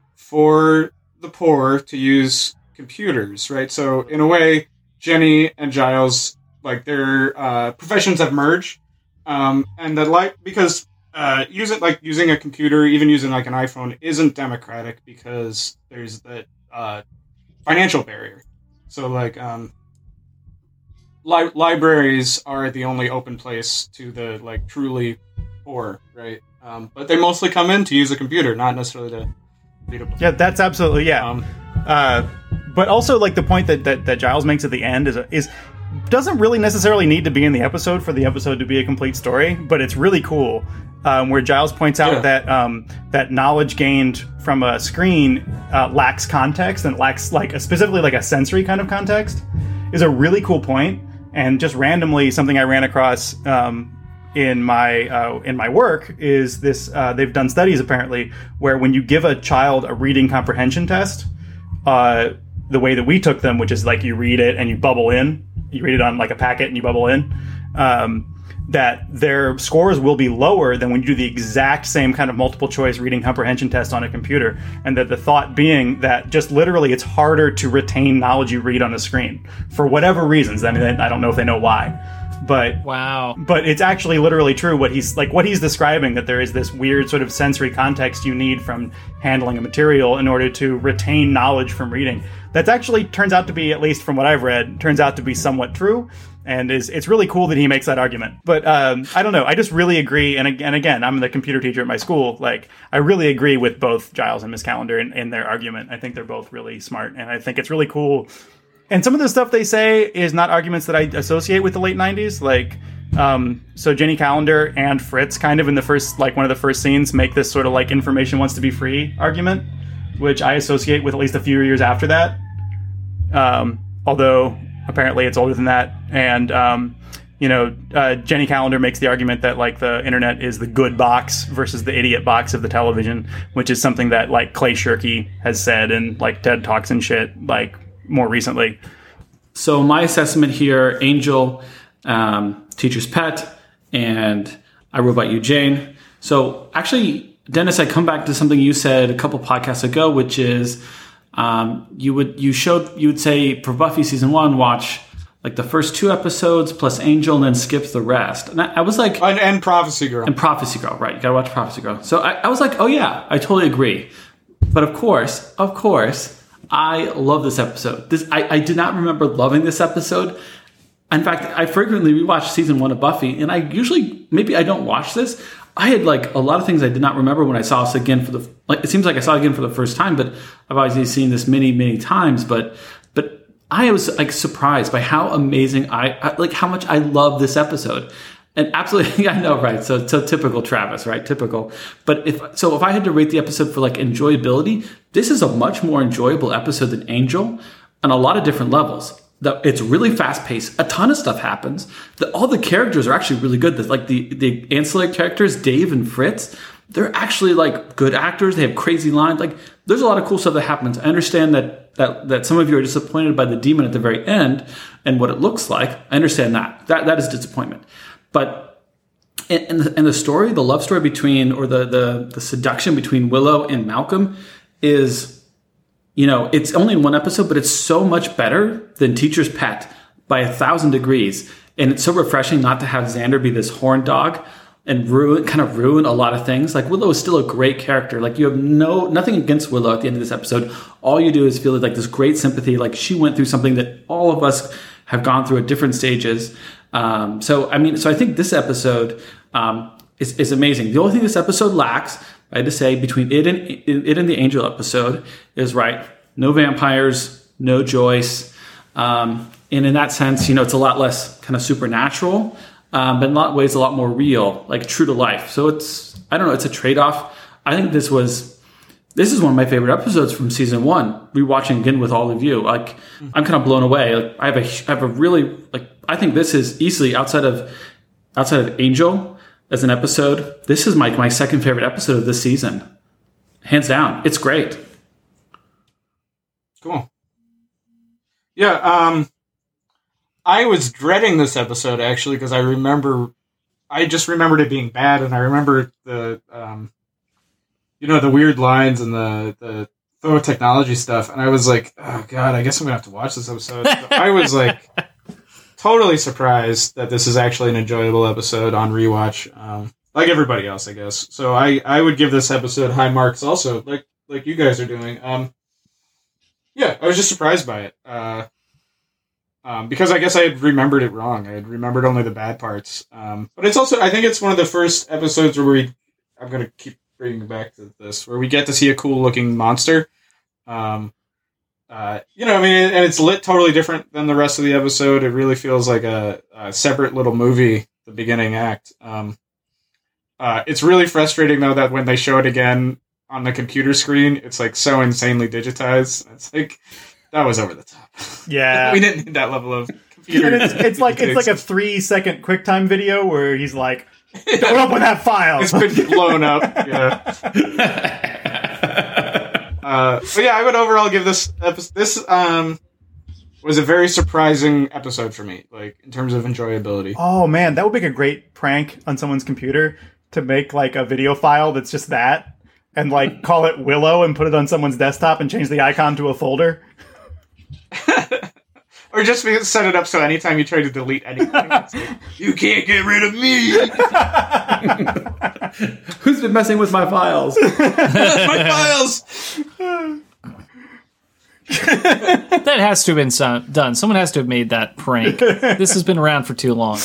for the poor to use computers, right? So in a way, Jenny and Giles, like, their uh, professions have merged, um, and that, like, because uh, using like using a computer, even using like an iPhone, isn't democratic because there's that uh, financial barrier. So, like, um, li- libraries are the only open place to the like truly poor, right? Um, but they mostly come in to use a computer, not necessarily to read a book. Yeah, that's absolutely yeah. Um, uh, but also, like the point that, that, that Giles makes at the end is is doesn't really necessarily need to be in the episode for the episode to be a complete story, but it's really cool. Um, where Giles points out yeah. that um, that knowledge gained from a screen uh, lacks context and lacks like a, specifically like a sensory kind of context is a really cool point, and just randomly something I ran across um, in my uh, in my work is this. Uh, they've done studies apparently where when you give a child a reading comprehension test, uh, the way that we took them, which is like you read it and you bubble in, you read it on like a packet and you bubble in. Um, that their scores will be lower than when you do the exact same kind of multiple choice reading comprehension test on a computer. And that the thought being that just literally it's harder to retain knowledge you read on a screen for whatever reasons. I mean, I don't know if they know why, but wow, but it's actually literally true what he's like, what he's describing, that there is this weird sort of sensory context you need from handling a material in order to retain knowledge from reading. That's actually turns out to be, at least from what I've read, turns out to be somewhat true. And is it's really cool that he makes that argument. But um, I don't know. I just really agree. And, and again, I'm the computer teacher at my school. Like, I really agree with both Giles and Miss Calendar in, in their argument. I think they're both really smart. And I think it's really cool. And some of the stuff they say is not arguments that I associate with the late nineties. Like, um, so Jenny Calendar and Fritz kind of in the first, like one of the first scenes, make this sort of like information wants to be free argument, which I associate with at least a few years after that. Um, although... Apparently it's older than that. And, um, you know, uh, Jenny Calendar makes the argument that, like, the internet is the good box versus the idiot box of the television, which is something that, like, Clay Shirky has said in, like, TED Talks and shit, like, more recently. So my assessment here, Angel, um, Teacher's Pet, and I Robot You, Jane. So, actually, Dennis, I come back to something you said a couple podcasts ago, which is... Um, you would you showed you would say for Buffy season one, watch like the first two episodes plus Angel and then skip the rest. And I, I was like, and, and Prophecy Girl, and Prophecy Girl, right? You gotta watch Prophecy Girl. So I, I was like, oh yeah, I totally agree. But of course, of course, I love this episode. This I, I did not remember loving this episode. In fact, I frequently rewatch season one of Buffy, and I usually maybe I don't watch this. I had like a lot of things I did not remember when I saw this again for the like. It seems like I saw it again for the first time, but I've obviously seen this many, many times. But but I was like surprised by how amazing I, I like how much I love this episode. And absolutely, I know, right? So so typical Travis, right? Typical. But if so, if I had to rate the episode for like enjoyability, this is a much more enjoyable episode than Angel on a lot of different levels. The, it's really fast paced. A ton of stuff happens. The, all the characters are actually really good. The, like the, the ancillary characters, Dave and Fritz, they're actually like good actors. They have crazy lines. Like there's a lot of cool stuff that happens. I understand that that that some of you are disappointed by the demon at the very end and what it looks like. I understand that. That that is disappointment. But in, in, the, in the story, the love story between or the the the seduction between Willow and Malcolm is. You know, it's only in one episode, but it's so much better than Teacher's Pet by a thousand degrees. And it's so refreshing not to have Xander be this horn dog and ruin, kind of ruin a lot of things. Like Willow is still a great character. Like you have no, nothing against Willow at the end of this episode. All you do is feel like this great sympathy. Like she went through something that all of us have gone through at different stages. Um, so, I mean, so I think this episode um, is, is amazing. The only thing this episode lacks, I had to say, between it and it and the Angel episode is right. No vampires, no Joyce, um, and in that sense, you know, it's a lot less kind of supernatural, um, but in a lot of ways, a lot more real, like true to life. So it's, I don't know, it's a trade off. I think this was, this is one of my favorite episodes from season one. Rewatching again with all of you, like I'm kind of blown away. Like I have a, I have a really like, I think this is easily outside of outside of Angel. As an episode, this is my my second favorite episode of this season, hands down. It's great. Cool. Yeah, um, I was dreading this episode actually because I remember, I just remembered it being bad, and I remember the, um, you know, the weird lines and the the photo technology stuff, and I was like, oh god, I guess I'm gonna have to watch this episode. So I was like. Totally surprised that this is actually an enjoyable episode on rewatch, um, like everybody else, I guess. So I, I would give this episode high marks also, like like you guys are doing. Um, yeah, I was just surprised by it. Uh, Um, because I guess I had remembered it wrong. I had remembered only the bad parts. Um, but it's also, I think it's one of the first episodes where we, I'm going to keep bringing back to this, where we get to see a cool looking monster. Um, uh, you know, I mean, and it's lit totally different than the rest of the episode. It really feels like a, a separate little movie, the beginning act. Um, uh, it's really frustrating though that when they show it again on the computer screen, it's like so insanely digitized. It's like, that was over the top. Yeah. We didn't need that level of computer. And it's, it's like it's like a three second QuickTime video where he's like, "Don't open that file." It's been blown up. Yeah. uh, but yeah, I would overall give this episode, this um was a very surprising episode for me, like in terms of enjoyability. Oh man, that would make a great prank on someone's computer to make like a video file that's just that, and like call it Willow and put it on someone's desktop and change the icon to a folder. Or just be- set it up so anytime you try to delete anything, it's like, you can't get rid of me. Who's been messing with my files? My files. That has to have been some, done. Someone has to have made that prank. This has been around for too long.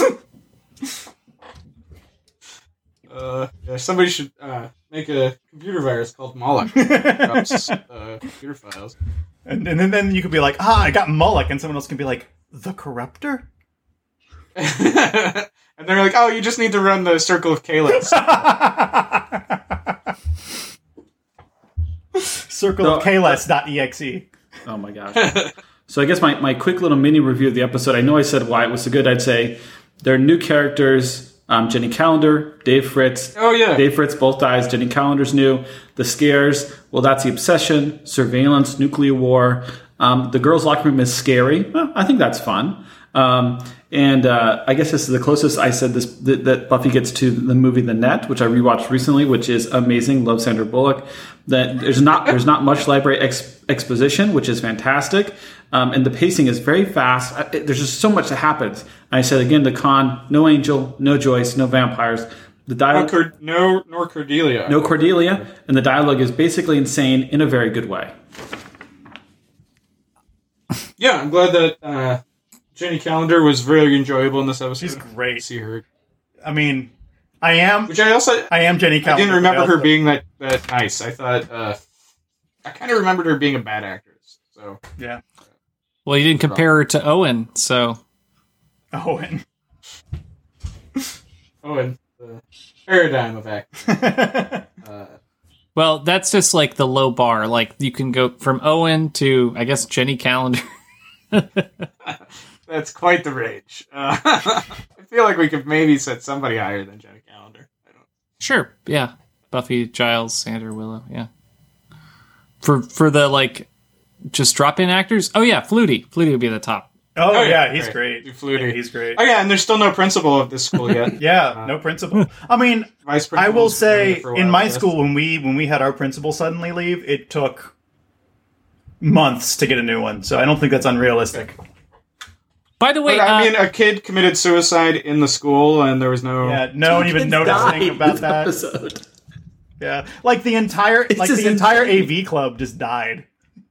Uh, yeah, somebody should uh, make a computer virus called Moloch. Drops, uh, computer files. And, and then, then you could be like, ah, I got Moloch, and someone else can be like, the Corruptor? And they're like, oh, you just need to run the Circle of Caelus. Circle So- of Caelus dot E X E. Oh my gosh. So I guess my, my quick little mini review of the episode, I know I said why it was so good. I'd say there are new characters. Um, Jenny Calendar, Dave Fritz. Oh, yeah. Dave Fritz both dies. Jenny Calendar's new. The scares, well, that's the obsession. Surveillance, nuclear war. Um, the girls' locker room is scary. Well, I think that's fun. Um, and uh, I guess this is the closest I said this that, that Buffy gets to the movie The Net, which I rewatched recently, which is amazing. Love Sandra Bullock. That there's not there's not much library ex- exposition, which is fantastic. Um, and the pacing is very fast. Uh, it- There's just so much that happens. And I said again, the con: no Angel, no Joyce, no vampires. The No, dialogue, Cord- no, nor Cordelia. no Cordelia, and the dialogue is basically insane in a very good way. Yeah, I'm glad that uh, Jenny Calendar was very enjoyable in this episode. She's great. See her, I mean, I am which I also I am Jenny I Calendar. didn't remember her also- being that, that nice. I thought uh, I kind of remembered her being a bad actress. So Yeah. Well, you didn't compare her to Owen, so Owen. oh, and the paradigm of acting. uh, well, that's just like the low bar. Like you can go from Owen to, I guess, Jenny Calendar. that's quite the range. Uh, I feel like we could maybe set somebody higher than Jenny Calendar. I don't. Sure, yeah. Buffy, Giles, Sandra, Willow, yeah. For for the like, just drop in actors. Oh yeah, Flutie. Flutie would be at the top. Oh, Oh, yeah, yeah, he's great. great. Do Flutie. Yeah, he's great. Oh yeah, and there's still no principal of this school yet. Yeah, no principal. I mean, Vice I principal's will been say, there for a while, in I my guess. school, when we when we had our principal suddenly leave, it took months to get a new one. So I don't think that's unrealistic. By the way, But, I uh, mean, a kid committed suicide in the school, and there was no. Yeah, no one even Kids noticed died anything about this that. episode. Yeah, like the entire like just the entire insane. A V club just died.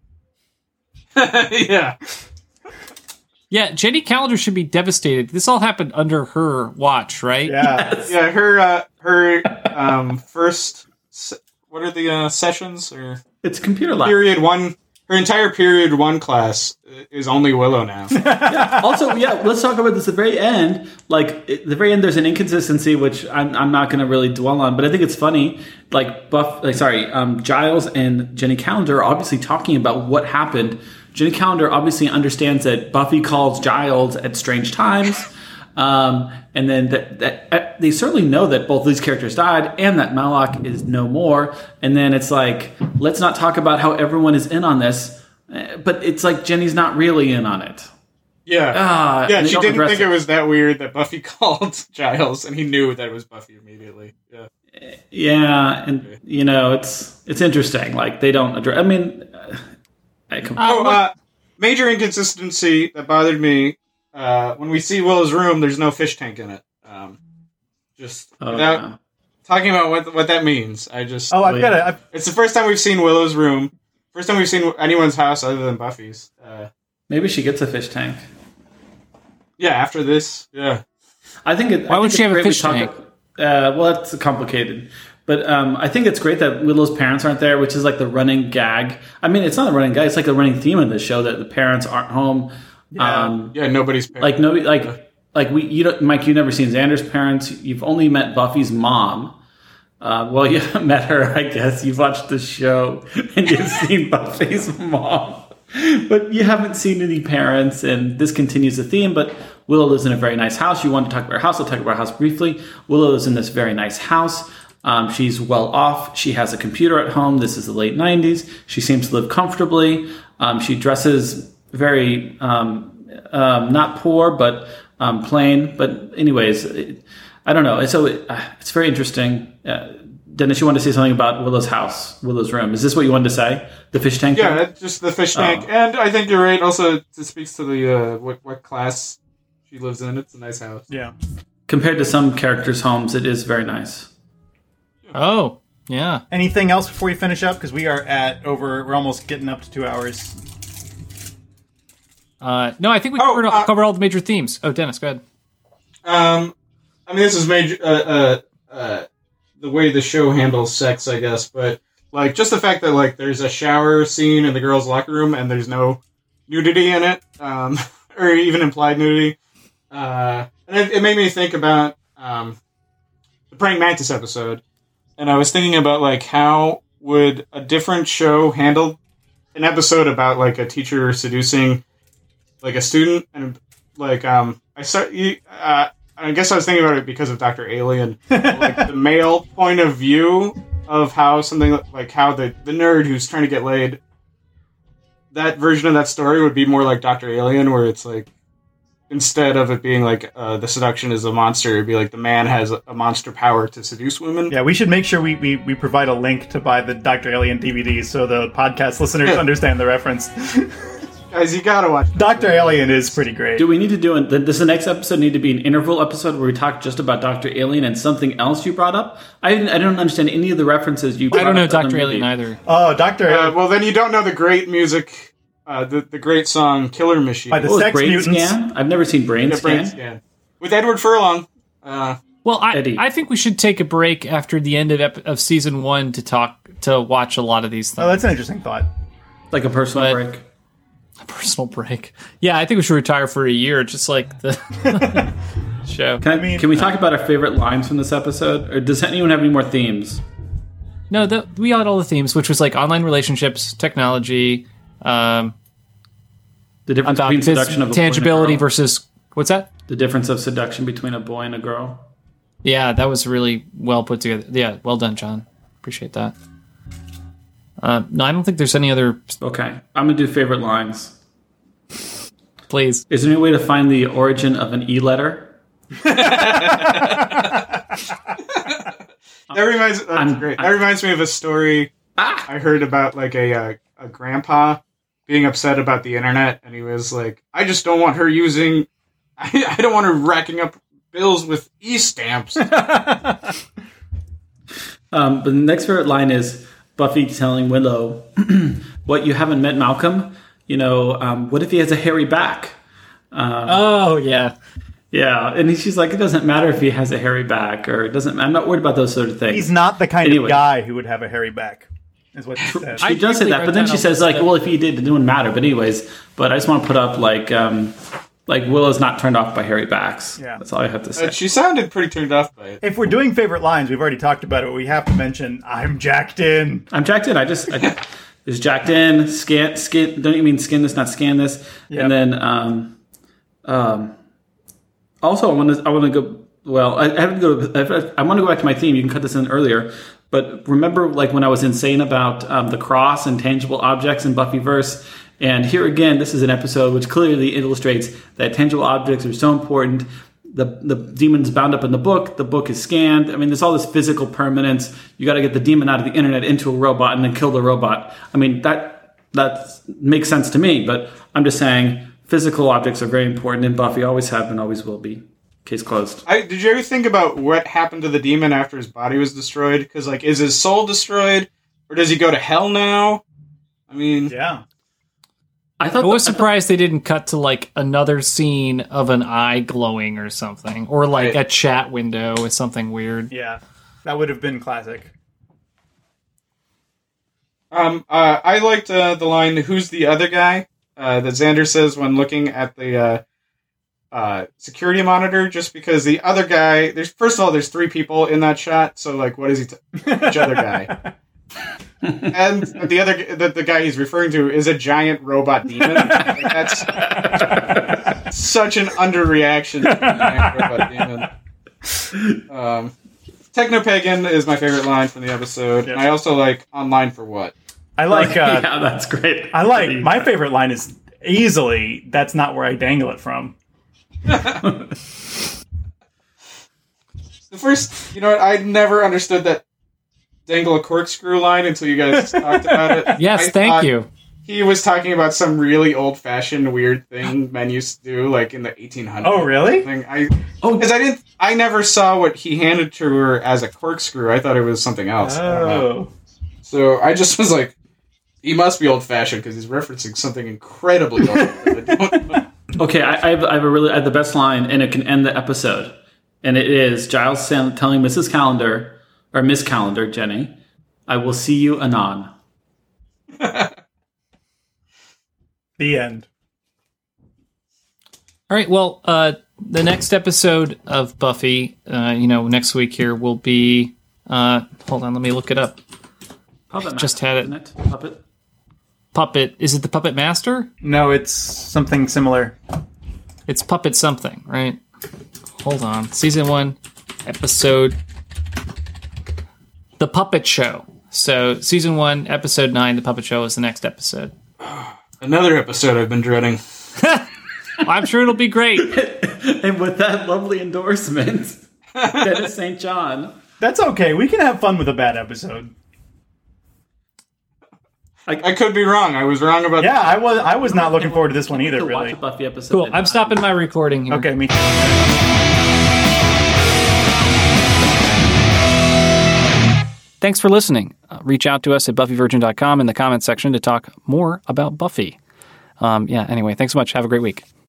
yeah. yeah, Jenny Calendar should be devastated. This all happened under her watch, right? Yeah, Yeah, her uh, her um, first. Se- what are the uh, sessions or It's computer lab. period one? Her entire period one class is only Willow now. Also, yeah, let's talk about this at the very end. Like, at the very end, there's an inconsistency, which I'm, I'm not going to really dwell on, but I think it's funny. Like, Buff, like, sorry, um, Giles and Jenny Calendar are obviously talking about what happened. Jenny Calendar obviously understands that Buffy calls Giles at strange times. Um, and then that, that uh, they certainly know that both these characters died and that Malak is no more. And then it's like, let's not talk about how everyone is in on this. Uh, But it's like Jenny's not really in on it. Yeah. Ah, yeah, and they she don't didn't address think it was that weird that Buffy called Giles, and he knew that it was Buffy immediately. Yeah. Yeah, and you know, it's it's interesting. Like they don't address. I mean, uh, I com- Oh, uh, major inconsistency that bothered me. Uh, when we see Willow's room, there's no fish tank in it. Um, just oh, without yeah. talking about what what that means, I just Oh, I've Oh, got yeah. it. I've- it's the first time we've seen Willow's room. First time we've seen anyone's house other than Buffy's. Uh, Maybe she gets a fish tank. Yeah, after this, yeah. I think it. Why I would think she it's have a great we fish talk- tank? Uh, well, that's complicated. But um, I think it's great that Willow's parents aren't there, which is like the running gag. I mean, it's not a running gag; it's like a running theme of the show that the parents aren't home. Yeah. Um, Yeah, nobody's parents. like nobody, like like we, you don't, Mike. You've never seen Xander's parents. You've only met Buffy's mom. Uh, well, you haven't met her, I guess. You've watched the show and you've seen Buffy's mom, but you haven't seen any parents. And this continues the theme. But Willow lives in a very nice house. You want to talk about her house? I'll talk about her house briefly. Willow lives in this very nice house. Um, she's well off. She has a computer at home. This is the late nineties. She seems to live comfortably. Um, she dresses very um, um, not poor, but um, plain. But anyways, it, I don't know. So it, uh, it's very interesting. Uh, Dennis, you want to say something about Willow's house, Willow's room? Is this what you wanted to say? The fish tank? Yeah, thing? just the fish tank. Oh. And I think you're right. Also, it speaks to the uh, what, what class she lives in. It's a nice house. Yeah. Compared to some characters' homes, it is very nice. Oh, yeah. Anything else before we finish up? Because we are at over. We're almost getting up to two hours. Uh, no, I think we Oh, covered, uh, covered all the major themes. Oh, Dennis, go ahead. Um, I mean, this is major. Uh, uh, uh, the way the show handles sex, I guess, but like just the fact that like there's a shower scene in the girls' locker room and there's no nudity in it, um, or even implied nudity, uh, and it, it made me think about um, the praying mantis episode, and I was thinking about like how would a different show handle an episode about like a teacher seducing like a student, and like um, I start you. Uh, I guess I was thinking about it because of Doctor Alien, like the male point of view of how something like how the, the nerd who's trying to get laid, that version of that story would be more like Doctor Alien, where it's like, instead of it being like uh, the seduction is a monster, it'd be like the man has a monster power to seduce women. Yeah, we should make sure we, we, we provide a link to buy the Doctor Alien D V Ds so the podcast listeners understand the reference. Guys, you gotta watch Doctor Alien is pretty great. Do we need to do it? Does the next episode need to be an interval episode where we talk just about Doctor Alien and something else you brought up? I didn't, I don't understand any of the references you. I don't know brought up in the Doctor Alien movie. either. Oh, Doctor Uh, well, then you don't know the great music, uh, the the great song "Killer Machine" By the Oh, Sex Brain Mutants. Scan? I've never seen Brain Yeah, Brain Scan. Scan with Edward Furlong. Uh, Well, I, Eddie. I think we should take a break after the end of ep- of season one to talk to watch a lot of these things. Oh, that's an interesting thought. Like a personal But- break. A personal break. Yeah, I think we should retire for a year, just like the show. Can, I, mean- can we talk about our favorite lines from this episode? Or does anyone have any more themes? No, the, we had all the themes, which was like online relationships, technology, um, The difference about between phys- seduction of a boy and a tangibility girl? versus what's that? The difference of seduction between a boy and a girl. Yeah, that was really well put together. Yeah, well done, John. Appreciate that. Uh, no, I don't think there's any other. Okay, I'm gonna do favorite lines. Please. Is there any way to find the origin of an E letter? That reminds that's I'm- great. That I'm- reminds me of a story Ah! I heard about like a uh, a grandpa being upset about the internet, and he was like, "I just don't want her using. I, I don't want her racking up bills with e stamps." Um, but the next favorite line is Buffy telling Willow, "What, you haven't met Malcolm? You know, um, what if he has a hairy back?" Oh, yeah. Yeah, and she's like, "It doesn't matter if he has a hairy back, or it doesn't. I'm not worried about those sort of things." He's not the kind Anyway. of guy who would have a hairy back, is what she said. She I does say really that, wrote but then down she a says, list like, of- well, if he did, it wouldn't matter. But anyways, but I just want to put up, like, um, like Willow's not turned off by hairy backs. Yeah. That's all I have to say. Uh, she sounded pretty turned off by it. If we're doing favorite lines, we've already talked about it, but we have to mention I'm jacked in. I'm jacked in. I just, I, is jacked in, scan, skin, don't you mean skin this, not scan this? Yep. And then, um, um, also, I want to, I want to go, well, I, I have to go, I want to go back to my theme. You can cut this in earlier. But remember, like, when I was insane about um, the cross and tangible objects in Buffyverse? And here again, this is an episode which clearly illustrates that tangible objects are so important. The the demon's bound up in the book. The book is scanned. I mean, there's all this physical permanence. You got to get the demon out of the internet into a robot and then kill the robot. I mean, that that makes sense to me. But I'm just saying, physical objects are very important in Buffy. Always have been, always will be. Case closed. I, did you ever think about what happened to the demon after his body was destroyed? Because, like, is his soul destroyed, or does he go to hell now? I mean, Yeah. I thought I was I thought- surprised they didn't cut to like another scene of an eye glowing or something, or like Right. a chat window with something weird. Yeah, that would have been classic. Um, uh, I liked uh, the line, "Who's the other guy?" Uh, that Xander says when looking at the uh, uh, security monitor, just because the other guy, there's first of all, there's three people in that shot, so like, what is he? T- which other guy? And the other, the, the guy he's referring to is a giant robot demon. Like, that's such an underreaction to a giant robot demon. Um, Technopagan is my favorite line from the episode. Yep. And I also like "Online for What." I like. Uh, yeah, that's great. I like. My favorite line is easily. That's not where I dangle it from. The first, you know what, I never understood that dangle a corkscrew line until you guys talked about it. Yes, I thank thought you. He was talking about some really old-fashioned weird thing men used to do, like in the eighteen hundreds. Oh, really? Thing. I oh, because I didn't, I never saw what he handed to her as a corkscrew. I thought it was something else. I don't know. Oh, So I just was like, he must be old-fashioned because he's referencing something incredibly old. I don't know. Okay, I, I, have, I have a really I have the best line, and it can end the episode. And it is Giles Sam- telling Missus Calendar, or Miss Calendar, Jenny, "I will see you anon." the end. All right. Well, uh, the next episode of Buffy, uh, you know, next week here will be. Uh, hold on, let me look it up. Puppet Just Master, had it. isn't it? Puppet. Puppet. Is it the Puppet Master? No, it's something similar. It's Puppet something, right? Hold on. Season one, episode. The Puppet Show. So, season one, episode nine, The Puppet Show is the next episode. Another episode I've been dreading. I'm sure it'll be great. And with that lovely endorsement, Dennis Saint John. That's okay. We can have fun with a bad episode. I could be wrong. I was wrong about Yeah, I was. I was not looking forward to this one either. To watch Really. a Buffy episode. Cool. I'm stopping my recording here. Okay, me. Thanks for listening. Uh, reach out to us at buffy virgin dot com in the comments section to talk more about Buffy. Um, yeah, anyway, thanks so much. Have a great week.